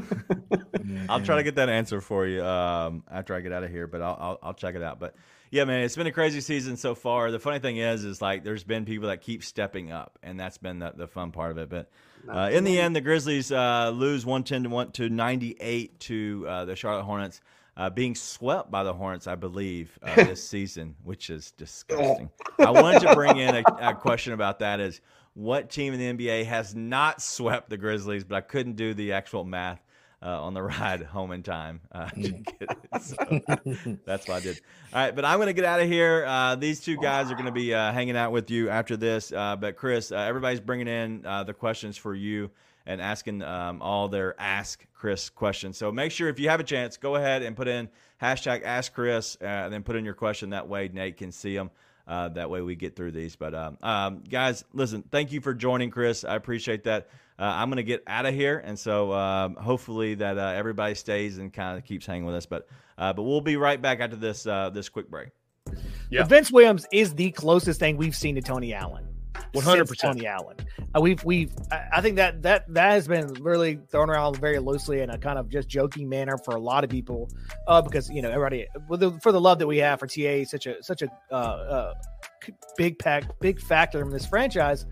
I'll try to get that answer for you after I get out of here, but I'll check it out. But yeah, man, it's been a crazy season so far. The funny thing is like there's been people that keep stepping up, and that's been the fun part of it. But in the end, the Grizzlies lose 110 to 98 to the Charlotte Hornets, being swept by the Hornets, I believe, this season, which is disgusting. I wanted to bring in a question about that is what team in the NBA has not swept the Grizzlies, but I couldn't do the actual math on the ride home in time to get it. So that's what I did. All right, but I'm going to get out of here. These two guys are going to be hanging out with you after this. But Chris, everybody's bringing in the questions for you and asking all their Ask Chris questions. So make sure if you have a chance, go ahead and put in hashtag Ask Chris and then put in your question. That way Nate can see them. That way we get through these. But guys, listen, thank you for joining, Chris. I appreciate that. I'm going to get out of here, and so hopefully that everybody stays and kind of keeps hanging with us. But we'll be right back after this quick break. Yeah, but Vince Williams is the closest thing we've seen to Tony Allen. 100%. Tony Allen. I think that has been really thrown around very loosely in a kind of just joking manner for a lot of people, because everybody for the love that we have for TA, such a big factor in this franchise.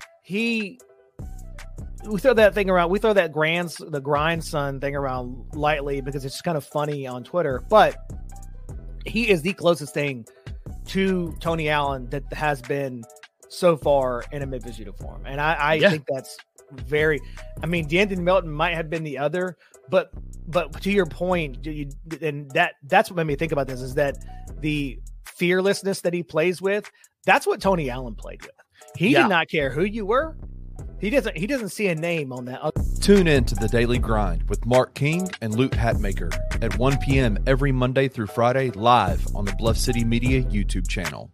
We throw that thing around. We throw that the grandson thing around lightly because it's just kind of funny on Twitter. But he is the closest thing to Tony Allen that has been so far in a Memphis uniform, and I think that's very. I mean, D'Anthony Melton might have been the other, but to your point, and that's what made me think about this is that the fearlessness that he plays with. That's what Tony Allen played with. He did not care who you were. He doesn't see a name on that. Tune in to The Daily Grind with Mark King and Luke Hatmaker at 1 p.m. every Monday through Friday live on the Bluff City Media YouTube channel.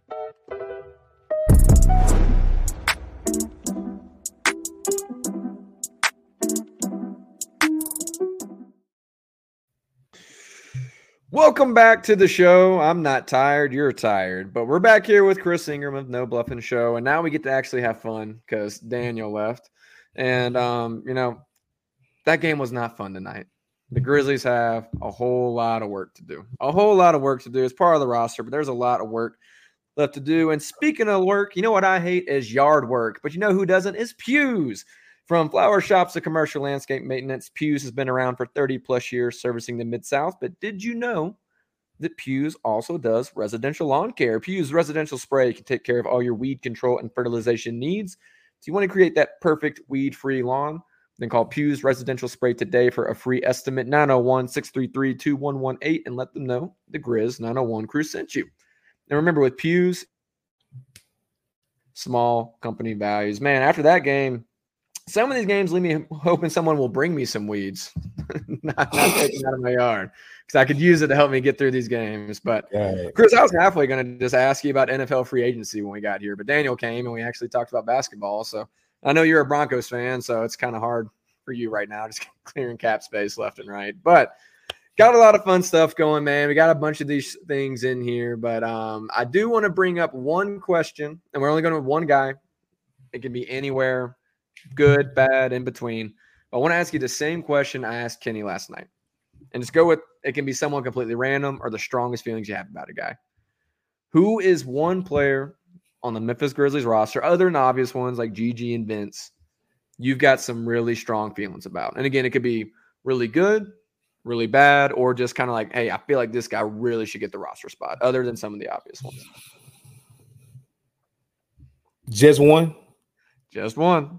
Welcome back to the show. I'm not tired. You're tired. But we're back here with Chris Ingram of No Bluffing Show. And now we get to actually have fun because Daniel left. And, that game was not fun tonight. The Grizzlies have a whole lot of work to do. A whole lot of work to do. It's part of the roster, but there's a lot of work left to do. And speaking of work, you know what I hate is yard work. But you know who doesn't? Is Pews. From flower shops to commercial landscape maintenance, Pews has been around for 30-plus years servicing the Mid-South. But did you know that Pews also does residential lawn care? Pews Residential Spray can take care of all your weed control and fertilization needs. So you want to create that perfect weed-free lawn? Then call Pews Residential Spray today for a free estimate, 901-633-2118, and let them know the Grizz 901 crew sent you. And remember, with Pews, small company values. Man, after that game, some of these games leave me hoping someone will bring me some weeds, not taking out of my yard, because I could use it to help me get through these games. But Chris, I was halfway going to just ask you about NFL free agency when we got here, but Daniel came and we actually talked about basketball. So I know you're a Broncos fan, so it's kind of hard for you right now, just clearing cap space left and right. But got a lot of fun stuff going, man. We got a bunch of these things in here, but I do want to bring up one question, and we're only going to one guy. It can be anywhere. Good, bad, in between. I want to ask you the same question I asked Kenny last night. And just go with, it can be someone completely random or the strongest feelings you have about a guy. Who is one player on the Memphis Grizzlies roster, other than obvious ones like Gigi and Vince, you've got some really strong feelings about? And again, it could be really good, really bad, or just kind of like, hey, I feel like this guy really should get the roster spot, other than some of the obvious ones. Just one? Just one.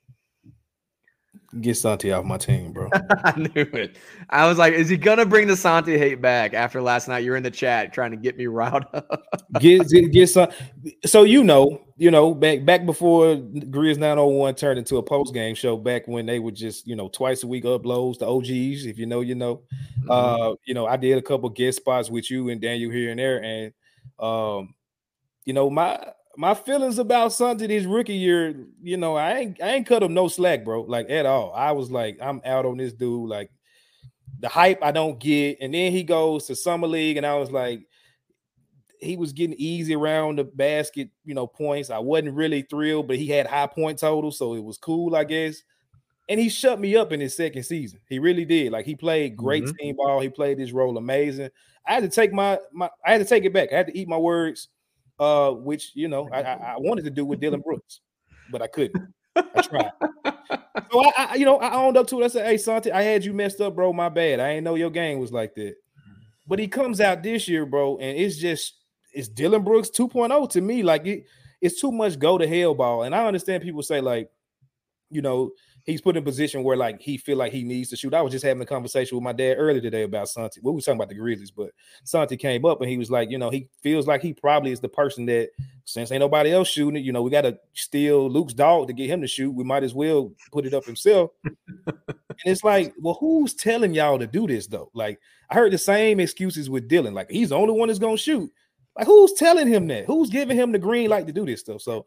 Get Santi off my team, bro. I knew it. I was like, is he going to bring the Santi hate back after last night? You're in the chat trying to get me riled up. get some. So, back before Grizz 901 turned into a post-game show, back when they would just, twice a week uploads to OGs, if you know, you know. Mm-hmm. I did a couple guest spots with you and Daniel here and there. And, my feelings about Santi this rookie year, I ain't cut him no slack, bro, like at all. I was like, I'm out on this dude. Like the hype I don't get. And then he goes to Summer League, and I was like, he was getting easy around the basket, points. I wasn't really thrilled, but he had high point total, so it was cool, I guess. And he shut me up in his second season. He really did. Like he played great team ball. He played his role amazing. I had to take I had to take it back. I had to eat my words. Which I wanted to do with Dylan Brooks, but I couldn't. I tried. So I owned up to it. I said, "Hey, Santi, I had you messed up, bro. My bad. I ain't know your game was like that." But he comes out this year, bro, and it's Dylan Brooks 2.0 to me. Like it's too much go to hell ball. And I understand people say like, he's put in a position where like he feel like he needs to shoot. I was just having a conversation with my dad earlier today about Santi. We were talking about the Grizzlies, but Santi came up and he was like, he feels like he probably is the person that, since ain't nobody else shooting it, we got to steal Luke's dog to get him to shoot. We might as well put it up himself. And it's like, well, who's telling y'all to do this though? Like I heard the same excuses with Dylan. Like he's the only one that's gonna shoot. Like who's telling him that? Who's giving him the green light to do this stuff? So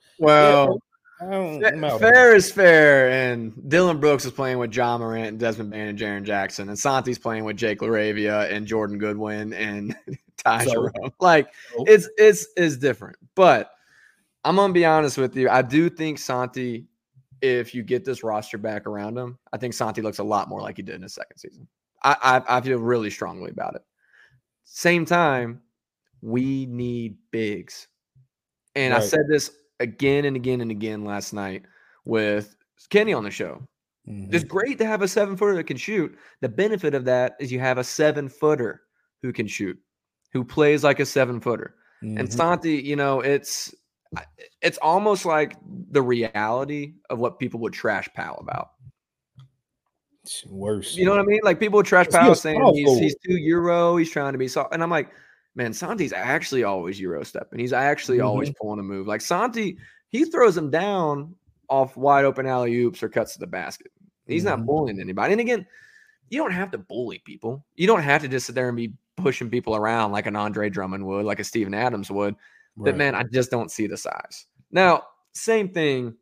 fair is fair, and Dylan Brooks is playing with John Morant and Desmond Bain and Jaren Jackson, and Santi's playing with Jake LaRavia and Jordan Goodwin and Ty Jerome. Like it's different. But I'm gonna be honest with you. I do think Santi, if you get this roster back around him, I think Santi looks a lot more like he did in his second season. I feel really strongly about it. Same time, we need bigs. And right. I said this again and again and again last night with Kenny on the show. Mm-hmm. It's great to have a 7-footer that can shoot. The benefit of that is you have a 7-footer who can shoot, who plays like a 7-footer. Mm-hmm. And Santi, it's almost like the reality of what people would trash Powell about. It's worse. You know what I mean? Like people would trash Powell saying he's too Euro, he's trying to be soft. And I'm like, man, Santi's actually always Euro stepping. He's actually always pulling a move. Like Santi, he throws him down off wide open alley-oops or cuts to the basket. He's not bullying anybody. And again, you don't have to bully people. You don't have to just sit there and be pushing people around like an Andre Drummond would, like a Steven Adams would. Right. But, man, I just don't see the size. Now, same thing.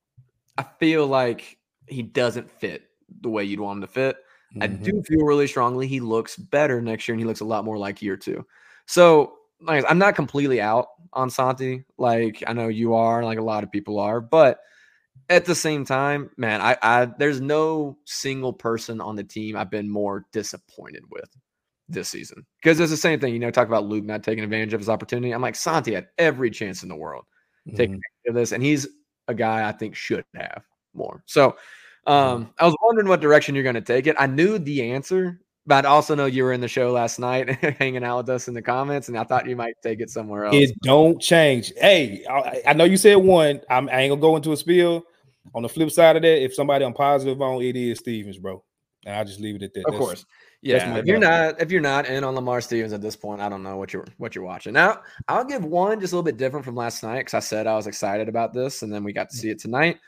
I feel like he doesn't fit the way you'd want him to fit. I do feel really strongly he looks better next year, and he looks a lot more like year two. So, like, I'm not completely out on Santi. Like, I know you are, like a lot of people are. But at the same time, man, I there's no single person on the team I've been more disappointed with this season. Because it's the same thing. Talk about Luke not taking advantage of his opportunity. I'm like, Santi had every chance in the world taking advantage of this. And he's a guy I think should have more. So, I was wondering what direction you're going to take it. I knew the answer. But I also know you were in the show last night hanging out with us in the comments, and I thought you might take it somewhere else. It don't change. Hey, I know you said one. I ain't going to go into a spiel. On the flip side of that, if somebody I'm positive on, it is Stevens, bro. And I'll just leave it at that. Of course. Yeah. If you're not in on Lamar Stevens at this point, I don't know what you're watching. Now, I'll give one just a little bit different from last night because I said I was excited about this, and then we got to see it tonight.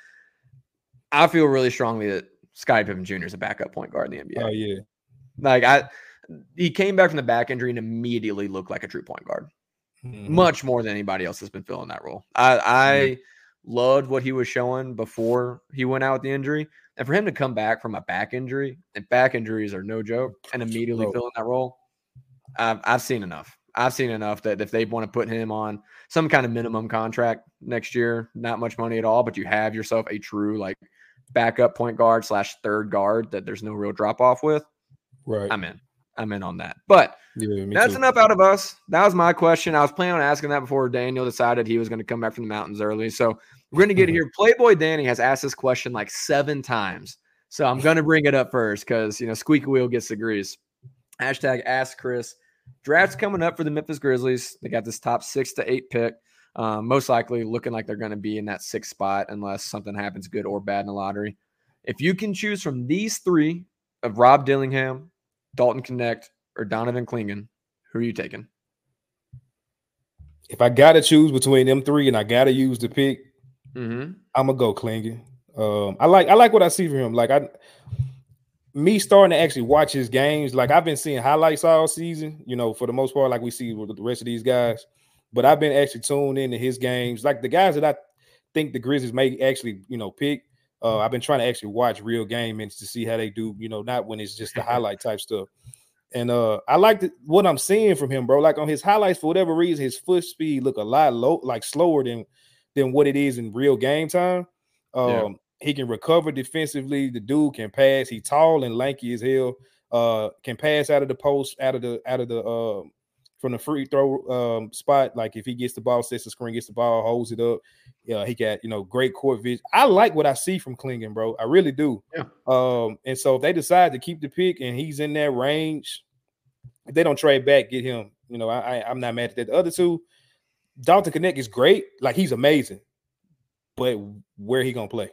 I feel really strongly that Scottie Pippen Jr. is a backup point guard in the NBA. Oh, yeah. Like he came back from the back injury and immediately looked like a true point guard, much more than anybody else has been filling that role. I loved what he was showing before he went out with the injury, and for him to come back from a back injury, and back injuries are no joke, and immediately filling that role, I've seen enough. I've seen enough that if they want to put him on some kind of minimum contract next year, not much money at all, but you have yourself a true like backup point guard / third guard that there's no real drop off with. Right. I'm in on that. But that's enough out of us. That was my question. I was planning on asking that before Daniel decided he was going to come back from the mountains early. So we're going to get here. Playboy Danny has asked this question like 7 times. So I'm going to bring it up first because, squeaky wheel gets the grease. Hashtag Ask Chris. Draft's coming up for the Memphis Grizzlies. They got this top 6 to 8 pick. Most likely looking like they're going to be in that 6th spot unless something happens good or bad in the lottery. If you can choose from these 3 of Rob Dillingham, Dalton Knecht, or Donovan Clingan, who are you taking? If I got to choose between them 3 and I got to use the pick, I'm going to go Clingan. I like what I see from him. Like me starting to actually watch his games. Like I've been seeing highlights all season, for the most part, like we see with the rest of these guys. But I've been actually tuned into his games. Like the guys that I think the Grizzlies may actually, pick. I've been trying to actually watch real games to see how they do, not when it's just the highlight type stuff. And I like what I'm seeing from him, bro. Like on his highlights, for whatever reason, his foot speed look a lot slower than what it is in real game time. He can recover defensively. The dude can pass. He's tall and lanky as hell. Can pass out of the post, from the free throw spot. Like if he gets the ball, sets the screen, gets the ball, holds it up. Yeah, he got great court vision. I like what I see from Clingan, bro. I really do. Yeah. And so if they decide to keep the pick and he's in that range, if they don't trade back, get him. I'm not mad at that. The other 2, Dalton Knecht is great. Like he's amazing, but where he gonna play?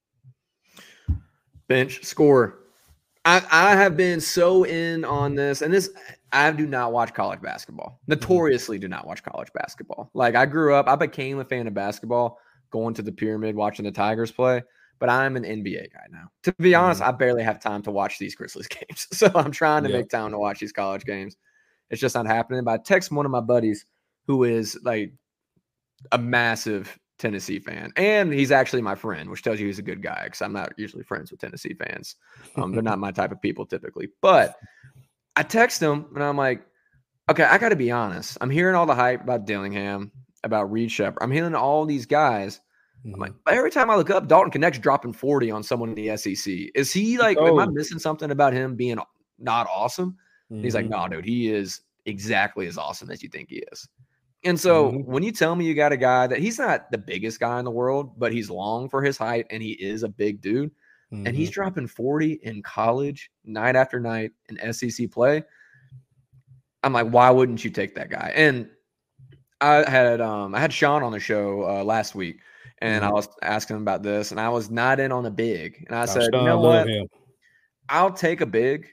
Bench scorer. I have been so in on this, and I do not watch college basketball. Notoriously do not watch college basketball. Like I grew up, I became a fan of basketball going to the Pyramid, watching the Tigers play, but I'm an NBA guy now. To be honest, I barely have time to watch these Grizzlies games. So I'm trying to make time to watch these college games. It's just not happening. But I text one of my buddies who is like a massive Tennessee fan, and he's actually my friend, which tells you he's a good guy because I'm not usually friends with Tennessee fans. They're not my type of people typically. But I text him and I'm like, okay, I got to be honest. I'm hearing all the hype about Dillingham, about Reed Sheppard. I'm hearing all these guys. I'm like, every time I look up, Dalton Knecht's dropping 40 on someone in the SEC. Is he like, am I missing something about him being not awesome? He's like, no, dude, he is exactly as awesome as you think he is. And so when you tell me you got a guy that he's not the biggest guy in the world, but he's long for his height and he is a big dude, and he's dropping 40 in college night after night in SEC play, I'm like, why wouldn't you take that guy? And I had Sean on the show last week, and I was asking him about this, and I was not in on a big, and I said, you know what? I'll take a big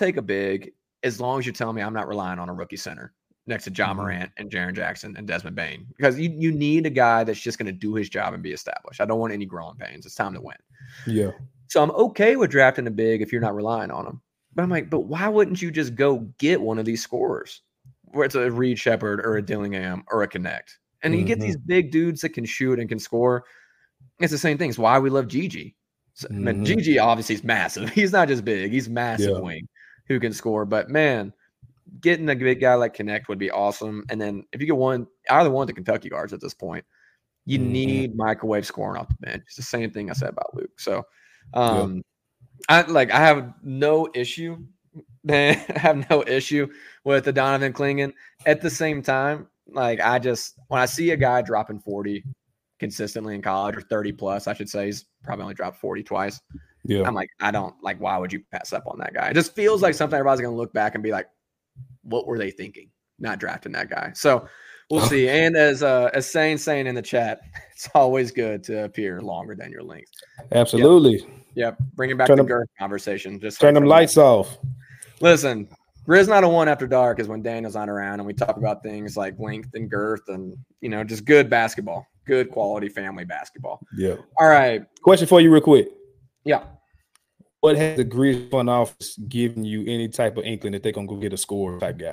as long as you tell me I'm not relying on a rookie center next to John Morant and Jaren Jackson and Desmond Bane, because you need a guy that's just going to do his job and be established. I don't want any growing pains. It's time to win. Yeah. So I'm okay with drafting a big if you're not relying on him. But I'm like, but why wouldn't you just go get one of these scorers, where it's a Reed Sheppard or a Dillingham or a Knecht? And you get these big dudes that can shoot and can score. It's the same thing. It's why we love Gigi. So, man, Gigi obviously is massive. He's not just big. He's massive wing who can score. But, man, getting a big guy like Knecht would be awesome. And then if you get either one of the Kentucky guards at this point, you need microwave scoring off the bench. It's the same thing I said about Luke. So I have no issue. I have no issue with the Donovan Clingan. At the same time, like when I see a guy dropping 40 consistently in college, or 30 plus, I should say, he's probably only dropped 40 twice. Yeah. I'm like, why would you pass up on that guy? It just feels like something everybody's going to look back and be like, what were they thinking not drafting that guy? So we'll see. And as saying in the chat, it's always good to appear longer than your length. Absolutely. Yep. Bringing back the girth conversation. Just turn them lights off. Listen, Grizz Not a One After Dark is when Daniel's not around and we talk about things like length and girth and, just good basketball, good quality family basketball. Yeah. All right. Question for you real quick. Yeah. What has the Grizzlies front office given you any type of inkling that they're going to go get a scorer type guy?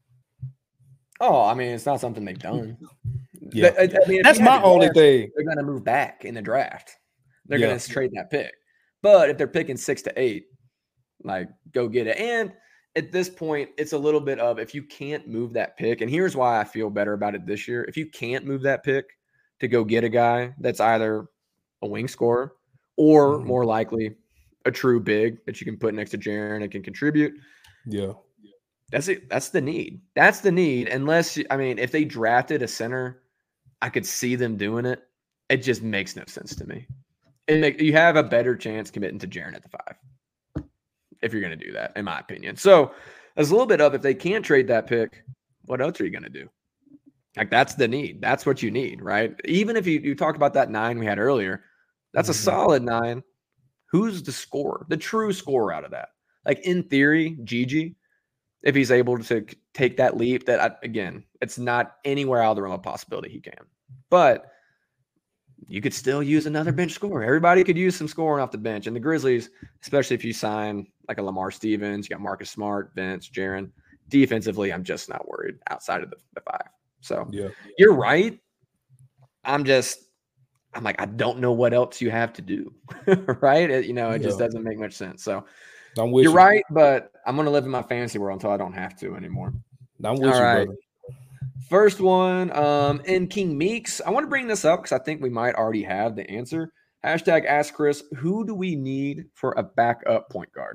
Oh, I mean, it's not something they've done. Yeah. That's my only thing. They're going to move back in the draft. They're going to trade that pick. But if they're picking 6 to 8, like, go get it. And at this point, it's a little bit of, if you can't move that pick, and here's why I feel better about it this year. If you can't move that pick to go get a guy that's either a wing scorer or more likely a true big that you can put next to Jaren and can contribute, Yeah. That's it. That's the need. That's the need. Unless, I mean, if they drafted a center, I could see them doing it. It just makes no sense to me. You have a better chance committing to Jaren at the 5 if you're going to do that, in my opinion. So there's a little bit of, if they can't trade that pick, what else are you going to do? Like, that's the need. That's what you need, right? Even if you talked about that 9 we had earlier, that's a solid 9. Who's the scorer, the true scorer out of that? Like, in theory, Gigi, if he's able to take that leap, again, it's not anywhere out of the realm of possibility he can. But you could still use another bench scorer. Everybody could use some scoring off the bench. And the Grizzlies, especially if you sign like a Lamar Stevens, you got Marcus Smart, Vince, Jaren. Defensively, I'm just not worried outside of the 5. So You're right. I'm like, I don't know what else you have to do, right? It just doesn't make much sense. So you're right, but I'm going to live in my fantasy world until I don't have to anymore. I'm with you, brother. First one, in King Meeks. I want to bring this up because I think we might already have the answer. Hashtag Ask Chris, who do we need for a backup point guard?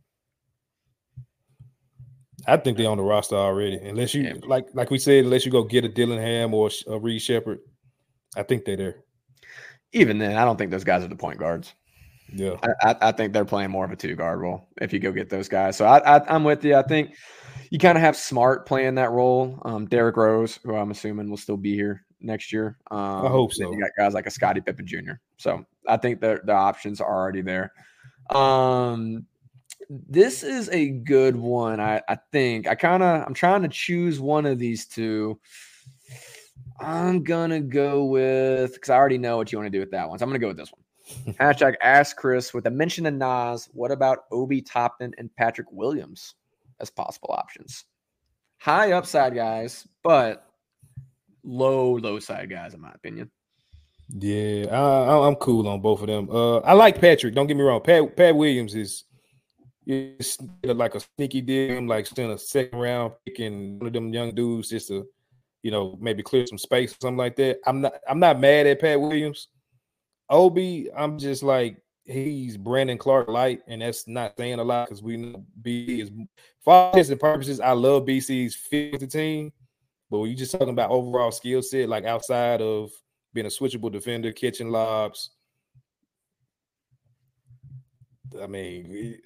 I think they're on the roster already. Unless you, like we said, unless you go get a Dillingham or a Reed Shepherd, I think they're there. Even then, I don't think those guys are the point guards. Yeah, I think they're playing more of a 2-guard role if you go get those guys. So I'm with you. I think you kind of have Smart playing that role. Derrick Rose, who I'm assuming will still be here next year. I hope so. You got guys like a Scottie Pippen Jr. So I think the options are already there. This is a good one. I think I'm trying to choose one of these two. I'm gonna go with, because I already know what you want to do with that one. So I'm gonna go with this one. Hashtag Ask Chris, with a mention of Nas. What about Obi Toppin and Patrick Williams as possible options? High upside guys, but low side guys, in my opinion. Yeah, I'm cool on both of them. I like Patrick. Don't get me wrong. Pat Williams is like a sneaky deal, like still a second round picking one of them young dudes just to, maybe clear some space or something like that. I'm not mad at Pat Williams. Obi, I'm just like, he's Brandon Clark light, and that's not saying a lot because we know B is, for all intents and purposes, I love BC's fit with the team, but when you just talking about overall skill set, like outside of being a switchable defender, catching lobs, I mean,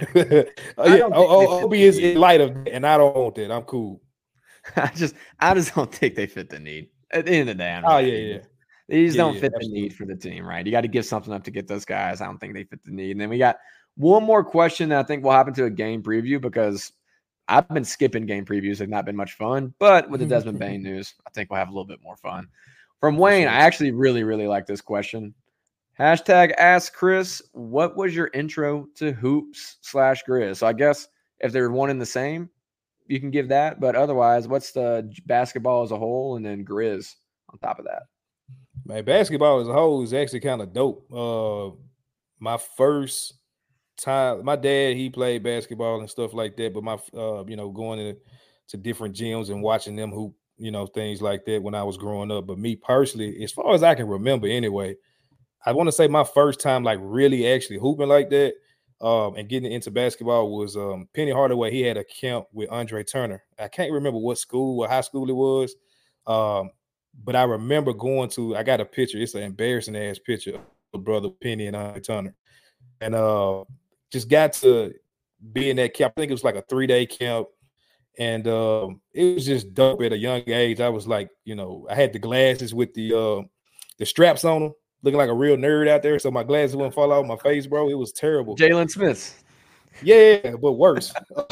Obi is in light of, and I don't want that. I'm cool. I just don't think they fit the need. At the end of the day, they just don't fit the need for the team, right? You got to give something up to get those guys. I don't think they fit the need. And then we got one more question that I think will happen to a game preview, because I've been skipping game previews. They've not been much fun. But with the Desmond Bane news, I think we'll have a little bit more fun. From Wayne, I actually really, really like this question. Hashtag Ask Chris, what was your intro to hoops/Grizz? So I guess if they're one and the same, you can give that. But otherwise, what's the basketball as a whole and then Grizz on top of that? Man, basketball as a whole is actually kind of dope. My first time, my dad, he played basketball and stuff like that. But my, going to different gyms and watching them hoop, things like that when I was growing up. But me personally, as far as I can remember anyway, I want to say my first time like really actually hooping like that and getting into basketball was Penny Hardaway. He had a camp with Andre Turner. I can't remember what school or high school it was. But I remember going to, I got a picture. It's an embarrassing ass picture of brother Penny and Andre Turner. And just got to be in that camp. I think it was like a 3-day camp. And it was just dope at a young age. I was like, I had the glasses with the straps on them, looking like a real nerd out there. So my glasses wouldn't fall out my face, bro. It was terrible. Jalen Smith. Yeah, but worse.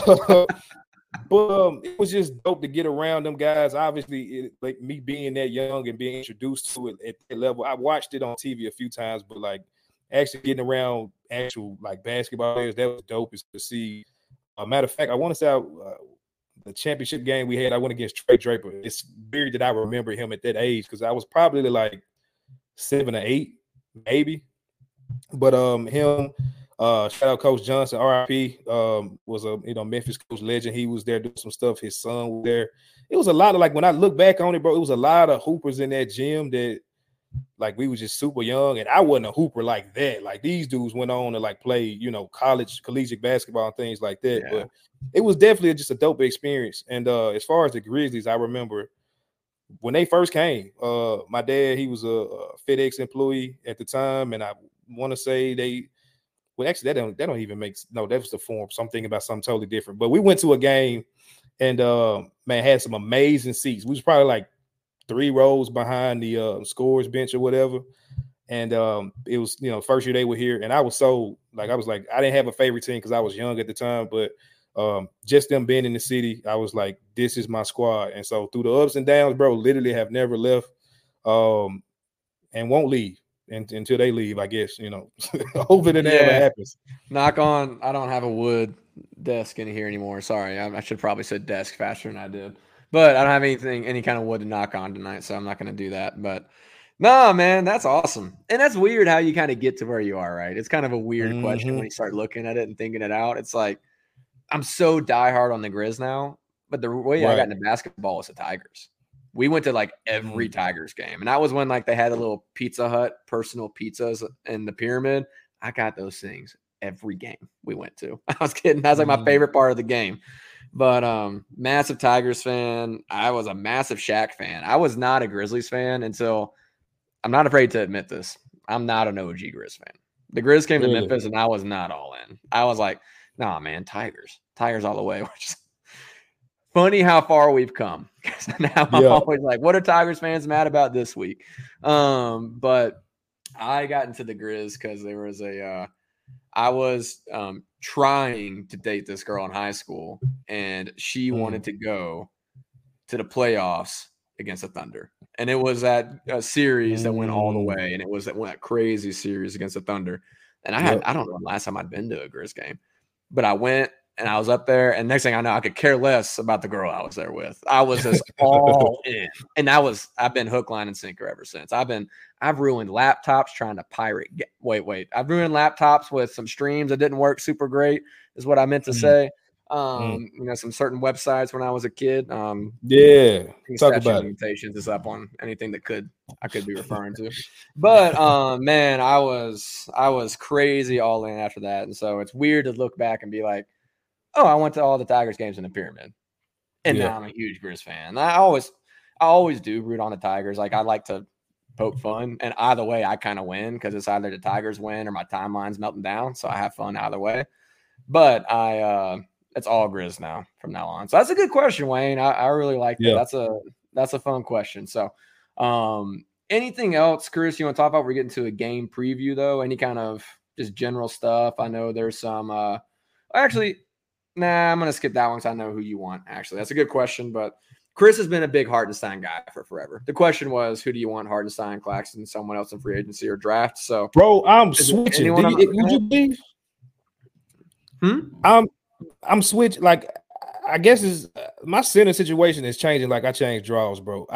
But it was just dope to get around them guys. Obviously, like me being that young and being introduced to it at that level. I watched it on TV a few times, but like actually getting around actual like basketball players, that was dope to see. Matter of fact, I want to say the championship game we had, I went against Trey Draper. It's weird that I remember him at that age because I was probably like 7 or 8, maybe. But him. Shout out Coach Johnson, RIP, was a Memphis coach legend. He was there doing some stuff. His son was there. It was a lot of, like, when I look back on it, bro, it was a lot of hoopers in that gym that Like we was just super young, and I wasn't a hooper like that. Like these dudes went on to like play, you know, collegiate basketball and things like that. Yeah. But it was definitely just a dope experience. And as far as the Grizzlies, I remember when they first came, my dad, he was a FedEx employee at the time, and I want to say well, actually, that don't even make no. That was the form. So I'm thinking about something totally different. But we went to a game, and man, had some amazing seats. We was probably like 3 rows behind the scores bench or whatever. And it was, you know, first year they were here, and I was I didn't have a favorite team because I was young at the time, but just them being in the city, I was like, this is my squad. And so through the ups and downs, bro, literally have never left, and won't leave until they leave, I guess, you know. Hopefully that never happens. Knock on, I don't have a wood desk in here anymore. Sorry, I should probably said desk faster than I did. But I don't have any kind of wood to knock on tonight, so I'm not going to do that. But no, man, that's awesome. And that's weird how you kind of get to where you are, right? It's kind of a weird question when you start looking at it and thinking it out. It's like, I'm so diehard on the Grizz now, but the way I got into basketball was the Tigers. We went to like every Tigers game. And that was when like they had a little Pizza Hut personal pizzas in the pyramid. I got those things every game we went to. I was kidding. That was like my favorite part of the game. But massive Tigers fan. I was a massive Shaq fan. I was not a Grizzlies fan until, I'm not afraid to admit this, I'm not an OG Grizz fan. The Grizz came to Memphis and I was not all in. I was like, nah, man, Tigers all the way. Which is funny how far we've come. Now I'm always like, what are Tigers fans mad about this week? But I got into the Grizz because there was I was trying to date this girl in high school, and she wanted to go to the playoffs against the Thunder. And it was that series that went all the way, and it was that crazy series against the Thunder. And I don't know the last time I'd been to a Grizz game, but I went and I was up there, and next thing I know, I could care less about the girl I was there with. I was just all in, and I've been hook, line, and sinker ever since. I've ruined laptops trying to pirate. I've ruined laptops with some streams that didn't work super great, is what I meant to say. You know, some certain websites when I was a kid. Talk about limitations is up on anything that I could be referring to. But man, I was crazy all in after that, and so it's weird to look back and be like, oh, I went to all the Tigers games in the pyramid, and now I'm a huge Grizz fan. I always do root on the Tigers. Like I like to poke fun, and either way, I kind of win because it's either the Tigers win or my timeline's melting down. So I have fun either way. But it's all Grizz now from now on. So that's a good question, Wayne. I really like that. That's a fun question. So anything else, Chris, you want to talk about? We're getting to a game preview though. Any kind of just general stuff? I know there's some actually. Nah, I'm going to skip that one because I know who you want, actually. That's a good question, but Chris has been a big Hartenstein guy for forever. The question was, who do you want, Hartenstein, Claxton, someone else in free agency or draft? So, bro, I'm switching. Would you believe? I'm switching. Like, I guess my center situation is changing like I changed draws, bro.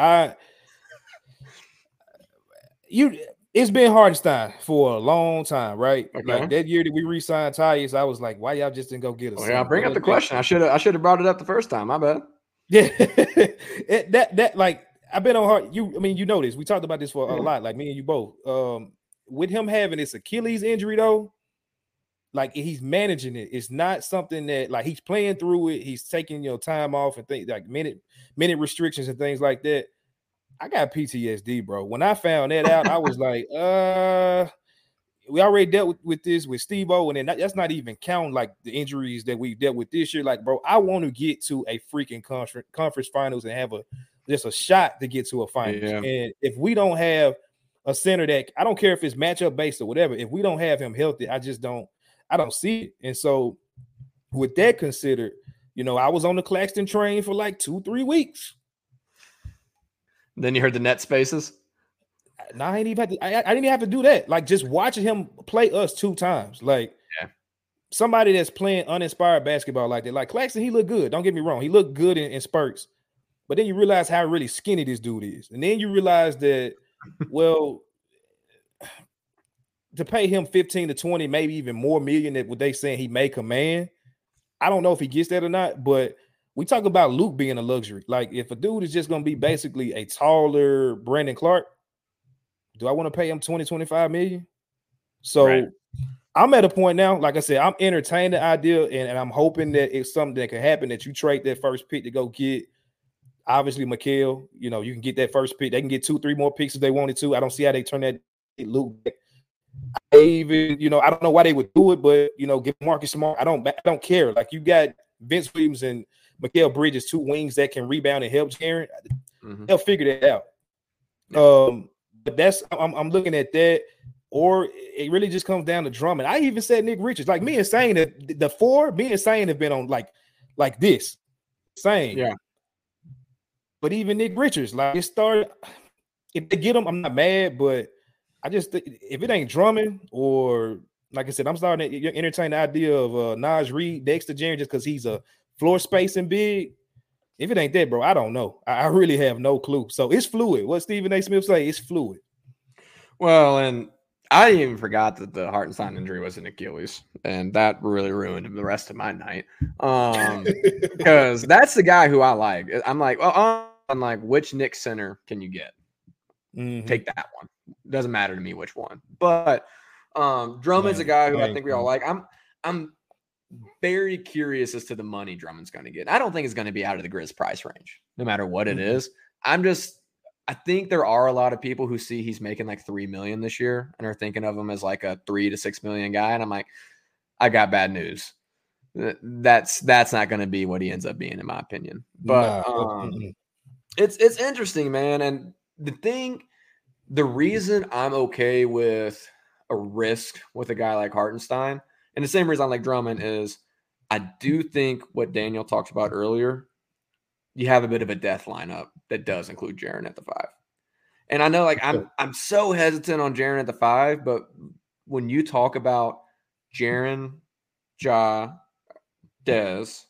It's been Hartenstein for a long time, right? Okay. Like that year that we re-signed Tyus, I was like, why y'all just didn't go get us? Yeah, bring up the question. I should have brought it up the first time. My bad. Yeah. that like I've been on hard. You know this. We talked about this for a lot, like me and you both. With him having this Achilles injury though, like he's managing it. It's not something that like he's playing through it. He's taking time off and things like minute restrictions and things like that. I got PTSD, bro. When I found that out, I was like, we already dealt with this with Steve-O, and then that's not even counting like the injuries that we dealt with this year. Like, bro, I want to get to a freaking conference finals and have just a shot to get to a finals. Yeah. And if we don't have a center that, I don't care if it's matchup based or whatever, if we don't have him healthy, I don't see it. And so with that considered, I was on the Claxton train for like 2-3 weeks. Then you heard the net spaces. No, I didn't even have to do that. Like just watching him play us 2 times. Like somebody that's playing uninspired basketball like that. Like Claxton, he looked good. Don't get me wrong. He looked good in spurts. But then you realize how really skinny this dude is. And then you realize that, well, to pay him 15 to 20, maybe even more million than what they saying he may command. I don't know if he gets that or not, but we talk about Luke being a luxury. Like if a dude is just going to be basically a taller Brandon Clark, do I want to pay him 20, 25 million? So I'm at a point now, like I said, I'm entertaining the idea, and I'm hoping that it's something that can happen, that you trade that first pick to go get, obviously, Mikal. You know, you can get that first pick. They can get 2-3 more picks if they wanted to. I don't see how they turn that Luke back. I don't know why they would do it, but, give Marcus Smart. I don't care. Like, you got Vince Williams and Mikal Bridges, 2 wings that can rebound and help Jaren. They'll figure that out. But I'm looking at that. Or it really just comes down to Drummond. I even said Nick Richards. Like, me and Sane, the 4, me and Sane have been on like this. Same. Yeah. But even Nick Richards, like, it started. If they get him, I'm not mad, but I just think if it ain't Drummond, or like I said, I'm starting to entertain the idea of Naj Reid next to Jaren just because he's a floor spacing big. If it ain't that, bro, I don't know. I really have no clue. So it's fluid. What Stephen A. Smith say, it's fluid. Well, and I even forgot that the Hartenstein injury was an Achilles, and that really ruined the rest of my night. Because that's the guy who I like. I'm like, which Knicks center can you get? Take that one. Doesn't matter to me which one. But Drummond's a guy who I think we all like. I'm very curious as to the money Drummond's going to get. I don't think it's going to be out of the Grizz price range, no matter what it is. I think there are a lot of people who see he's making like $3 million this year and are thinking of him as like a $3 to $6 million guy. And I'm like, I got bad news. That's not going to be what he ends up being, in my opinion. But it's interesting, man. And the reason I'm okay with a risk with a guy like Hartenstein, and the same reason I like Drummond, is I do think what Daniel talked about earlier, you have a bit of a death lineup that does include Jaren at the 5. And I know, like, I'm so hesitant on Jaren at the 5, but when you talk about Jaren, Ja, Dez,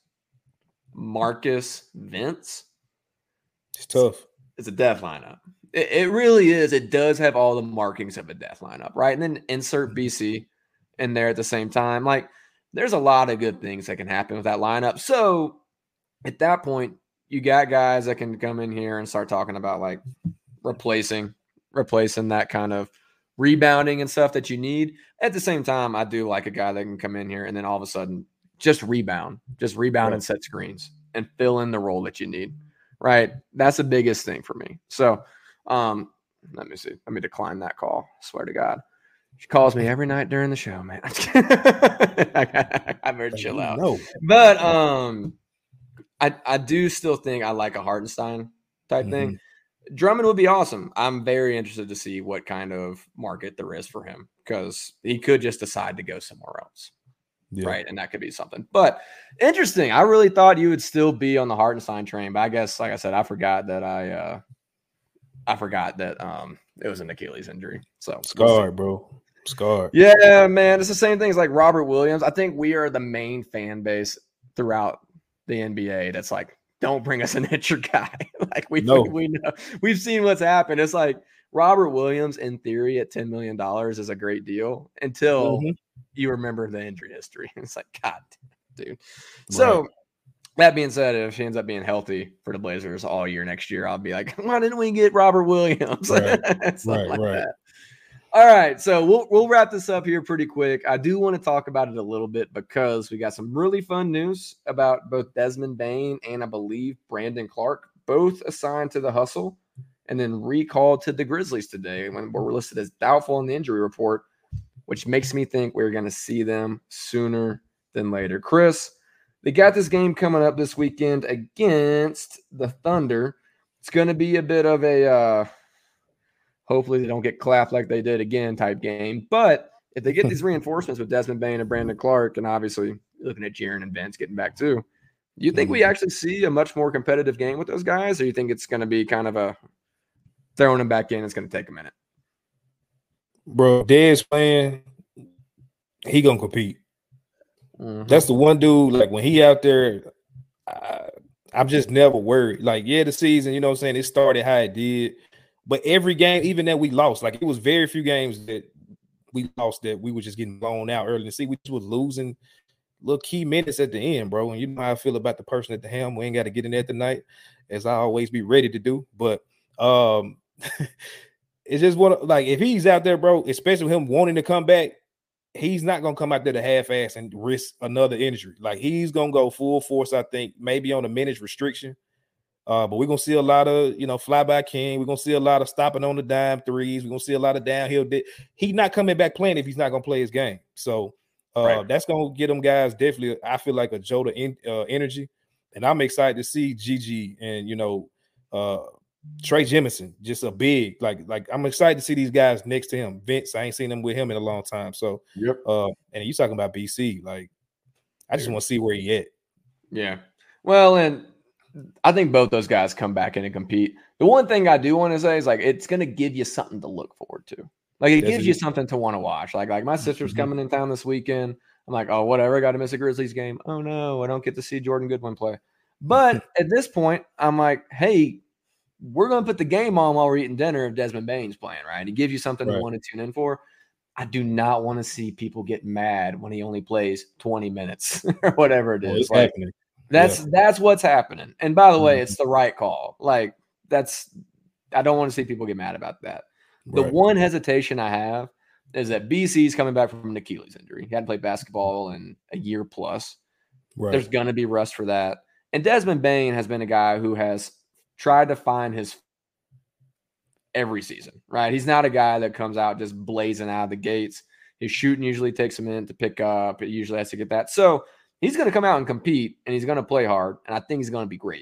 Marcus, Vince, it's tough. It's a death lineup. It really is. It does have all the markings of a death lineup, right? And then insert BC in there at the same time. Like, there's a lot of good things that can happen with that lineup. So at that point, you got guys that can come in here and start talking about like replacing that kind of rebounding and stuff that you need. At the same time, I do like a guy that can come in here and then all of a sudden just rebound and set screens and fill in the role that you need. Right. That's the biggest thing for me. So let me see. Let me decline that call. I swear to God. She calls me every night during the show, man. I better chill out. No. But I do still think I like a Hartenstein type thing. Drummond would be awesome. I'm very interested to see what kind of market there is for him, because he could just decide to go somewhere else. Yeah. Right. And that could be something. But interesting. I really thought you would still be on the Hartenstein train. But I guess, like I said, I forgot that it was an Achilles injury. So scarred, bro. Scarred. Yeah, man. It's the same thing as like Robert Williams. I think we are the main fan base throughout the NBA that's like, don't bring us an injured guy. Like we know we've seen what's happened. It's like Robert Williams, in theory, at $10 million is a great deal until you remember the injury history. It's like, God, dude. So that being said, if he ends up being healthy for the Blazers all year next year, I'll be like, why didn't we get Robert Williams? Right. That. All right, so we'll wrap this up here pretty quick. I do want to talk about it a little bit because we got some really fun news about both Desmond Bane and I believe Brandon Clark, both assigned to the Hustle and then recalled to the Grizzlies today when we're listed as doubtful in the injury report, which makes me think we're going to see them sooner than later. Chris, they got this game coming up this weekend against the Thunder. It's going to be a bit of a hopefully they don't get clapped like they did again type game. But if they get these reinforcements with Desmond Bane and Brandon Clark, and obviously looking at Jaren and Vince getting back too, do you think we actually see a much more competitive game with those guys? Or you think it's going to be kind of a throwing them back in, it's going to take a minute? Bro, Dez playing, he going to compete. That's the one dude, like when he out there, I'm just never worried. Like, yeah, the season, you know what I'm saying, it started how it did. But every game, even that we lost, like it was very few games that we lost that we were just getting blown out early. And see, we just was losing little key minutes at the end, bro. And you know how I feel about the person at the helm. We ain't got to get in there tonight, as I always be ready to do. But it's just like if he's out there, bro, especially him wanting to come back, he's not gonna come out there to half-ass and risk another injury. Like he's gonna go full force, I think, maybe on a minutes restriction. But we're gonna see a lot of fly by king. We're gonna see a lot of stopping on the dime threes. We're gonna see a lot of downhill. He's not coming back playing if he's not gonna play his game. So that's gonna get them guys definitely. I feel like a jolt of energy, and I'm excited to see Gigi and Trey Jemison, just a big like. I'm excited to see these guys next to him. Vince, I ain't seen them with him in a long time. So and you talking about BC, like I just want to see where he at. Yeah, well, and I think both those guys come back in and compete. The one thing I do want to say is like it's going to give you something to look forward to. Like it gives you something to want to watch. Like my sister's coming in town this weekend. I'm like, oh, whatever. I got to miss a Grizzlies game. Oh no, I don't get to see Jordan Goodwin play. But at this point, I'm like, hey, we're going to put the game on while we're eating dinner if Desmond Bane's playing, right? It gives you something to want to tune in for. I do not want to see people get mad when he only plays 20 minutes or whatever it is. Like, happening. That's what's happening. And by the way, it's the right call. Like I don't want to see people get mad about that. The one hesitation I have is that BC's coming back from an Achilles injury. He hadn't played basketball in a year plus. Right. There's going to be rust for that. And Desmond Bane has been a guy who has tried to find his every season, right? He's not a guy that comes out just blazing out of the gates. His shooting usually takes a minute to pick up. It usually has to get that. So he's going to come out and compete, and he's going to play hard, and I think he's going to be great.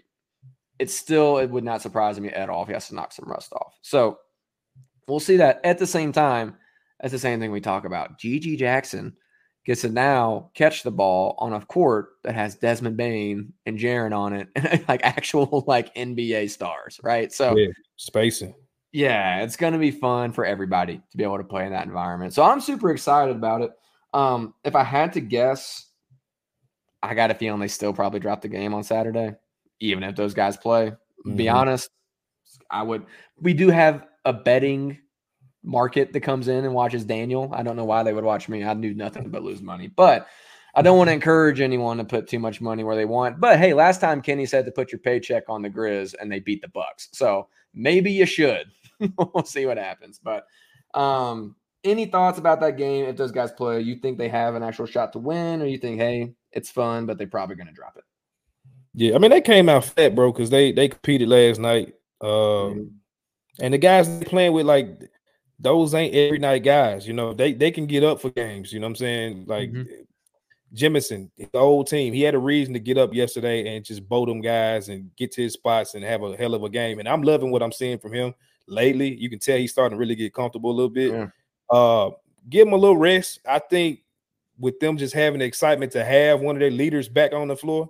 It would not surprise me at all if he has to knock some rust off. So we'll see that. At the same time, that's the same thing we talk about. Gigi Jackson gets to now catch the ball on a court that has Desmond Bane and Jaren on it, and like actual like NBA stars, right? So spacing. Yeah, it's going to be fun for everybody to be able to play in that environment. So I'm super excited about it. If I had to guess, I got a feeling they still probably drop the game on Saturday, even if those guys play. Be honest, we do have a betting market that comes in and watches Daniel. I don't know why they would watch me. I knew nothing but lose money. But I don't want to encourage anyone to put too much money where they want. But hey, last time Kenny said to put your paycheck on the Grizz and they beat the Bucks. So maybe you should. We'll see what happens. But any thoughts about that game if those guys play? You think they have an actual shot to win, or you think, hey, it's fun, but they're probably going to drop it? Yeah, I mean, they came out fat, bro, because they competed last night. And the guys they playing with, like, those ain't every night guys. They can get up for games. You know what I'm saying? Like, Jemison, the old team, he had a reason to get up yesterday and just bow them guys and get to his spots and have a hell of a game. And I'm loving what I'm seeing from him lately. You can tell he's starting to really get comfortable a little bit. Yeah. Give him a little rest. I think with them just having the excitement to have one of their leaders back on the floor,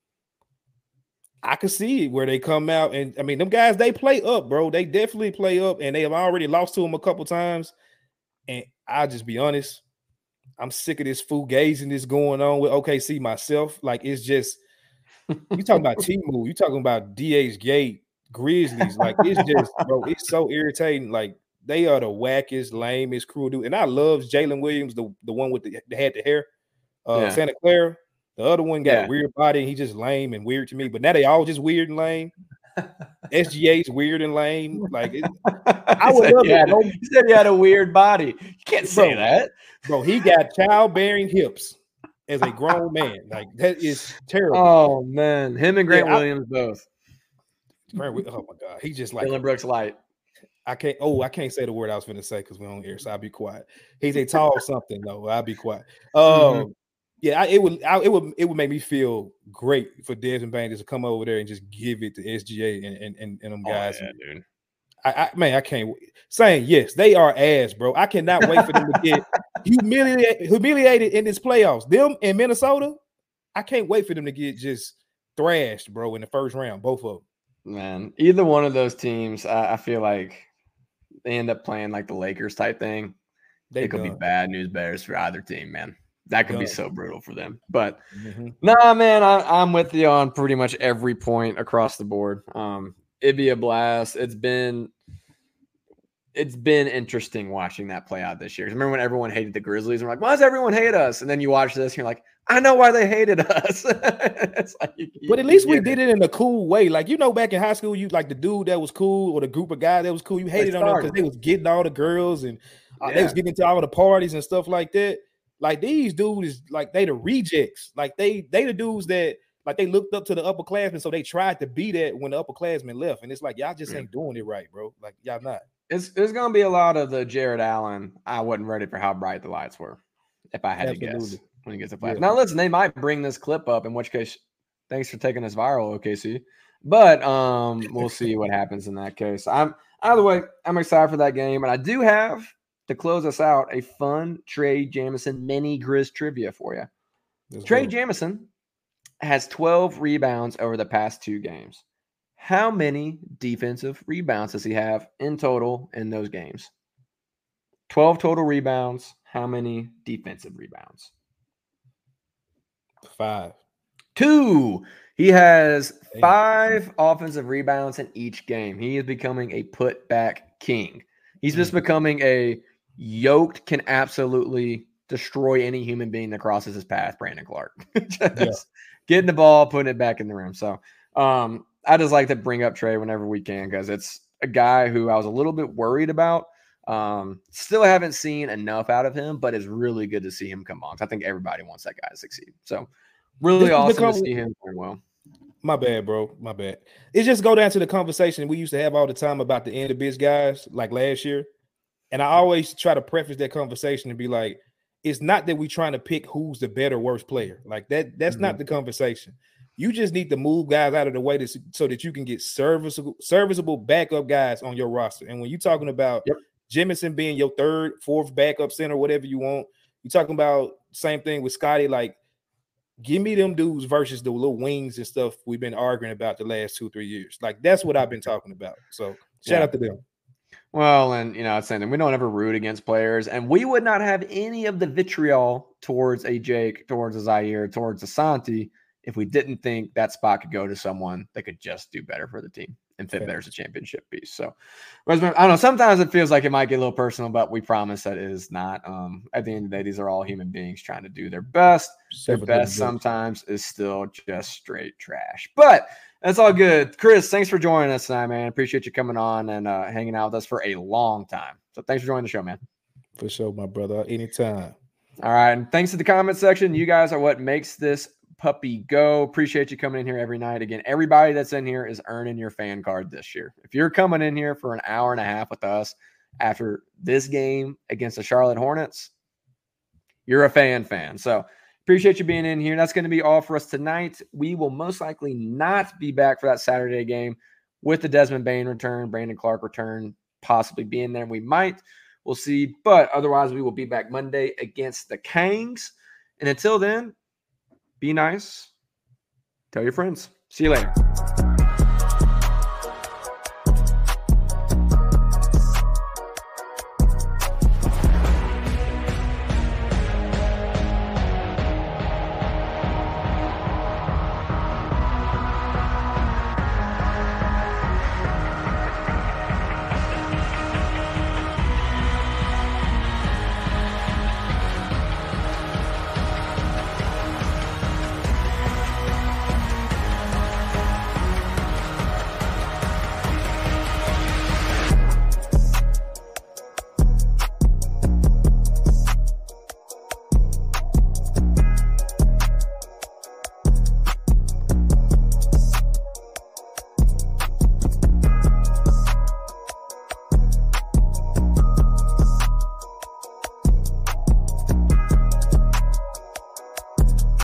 I could see where they come out. And, I mean, them guys, they play up, bro. They definitely play up, and they have already lost to them a couple times. And I'll just be honest, I'm sick of this fugazing that's going on with OKC myself. Like, it's just – you talking about T-Move. You talking about DH Gate, Grizzlies. Like, it's just – bro, it's so irritating. Like, they are the wackest, lamest crew. And I love Jalen Williams, the one with the had the hair. Santa Clara. The other one got a weird body, and he just lame and weird to me. But now they all just weird and lame. SGA's weird and lame. Like, I would love it. He said he had a weird body. You can't say that. Bro, he got childbearing hips as a grown man. Like, that is terrible. Oh, man. Him and Grant Williams both. Oh, my God. He's just like Dylan Brooks light. I can't say the word I was going to say because we're on air, so I'll be quiet. He's a tall something, though. I'll be quiet. Yeah, it would make me feel great for Desmond Bane to come over there and just give it to SGA and them guys. Yeah, dude. I can't wait. Saying yes, they are ass, bro. I cannot wait for them to get humiliated in this playoffs. Them in Minnesota, I can't wait for them to get just thrashed, bro, in the first round. Both of them. Man, either one of those teams, I feel like they end up playing like the Lakers type thing. It could be bad news bears for either team, man. That could be so brutal for them. But nah, man, I'm with you on pretty much every point across the board. It'd be a blast. It's been it's been interesting watching that play out this year. Remember when everyone hated the Grizzlies and we're like, why does everyone hate us? And then you watch this and you're like, I know why they hated us. It's like, but at least we did it in a cool way. Like, back in high school, you like the dude that was cool or the group of guys that was cool. You hated on them because they was getting all the girls and they was getting into all the parties and stuff like that. Like these dudes, like they the rejects. Like they the dudes that like they looked up to the upperclassmen, so they tried to be that when the upperclassmen left. And it's like y'all just ain't doing it right, bro. Like y'all not. It's gonna be a lot of the Jared Allen. I wasn't ready for how bright the lights were. If I had to guess when he gets to play. Now listen, they might bring this clip up, in which case, thanks for taking us viral, OKC. But we'll see what happens in that case. Either way, I'm excited for that game, and I do have to close us out a fun Trey Jamison mini Grizz trivia for you. Trey Jamison has 12 rebounds over the past 2 games. How many defensive rebounds does he have in total in those games? 12 total rebounds. How many defensive rebounds? 5. 2. He has 5 offensive rebounds in each game. He is becoming a putback king. He's just becoming a yoked, can absolutely destroy any human being that crosses his path, Brandon Clark. Getting the ball, putting it back in the rim. So I just like to bring up Trey whenever we can because it's a guy who I was a little bit worried about. Still haven't seen enough out of him, but it's really good to see him come on. I think everybody wants that guy to succeed. So really awesome to see him doing well. My bad, bro. My bad. It just go down to the conversation we used to have all the time about the end of biz guys like last year. And I always try to preface that conversation and be like, it's not that we trying to pick who's the better, worst player. Like that's not the conversation. You just need to move guys out of the way so that you can get serviceable backup guys on your roster. And when you're talking about Jamison being your 3rd, 4th backup center, whatever you want, you're talking about same thing with Scotty. Like, give me them dudes versus the little wings and stuff we've been arguing about the last 2-3 years. Like, that's what I've been talking about. So shout out to them. Well, and it's saying that we don't ever root against players, and we would not have any of the vitriol towards a Jake, towards a Zaire, towards a Santi if we didn't think that spot could go to someone that could just do better for the team and fit better as a championship piece. So, I don't know. Sometimes it feels like it might get a little personal, but we promise that it is not. At the end of the day, these are all human beings trying to do their best. Their best sometimes is still just straight trash. But that's all good. Chris, thanks for joining us tonight, man. Appreciate you coming on and hanging out with us for a long time. So thanks for joining the show, man. For sure, my brother. Anytime. All right. And thanks to the comment section. You guys are what makes this puppy go. Appreciate you coming in here every night. Again, everybody that's in here is earning your fan card this year. If you're coming in here for an hour and a half with us after this game against the Charlotte Hornets, you're a fan. So appreciate you being in here. That's going to be all for us tonight. We will most likely not be back for that Saturday game with the Desmond Bane return, Brandon Clark return, possibly being there. We might. We'll see. But otherwise, we will be back Monday against the Kangs. And until then, be nice. Tell your friends. See you later.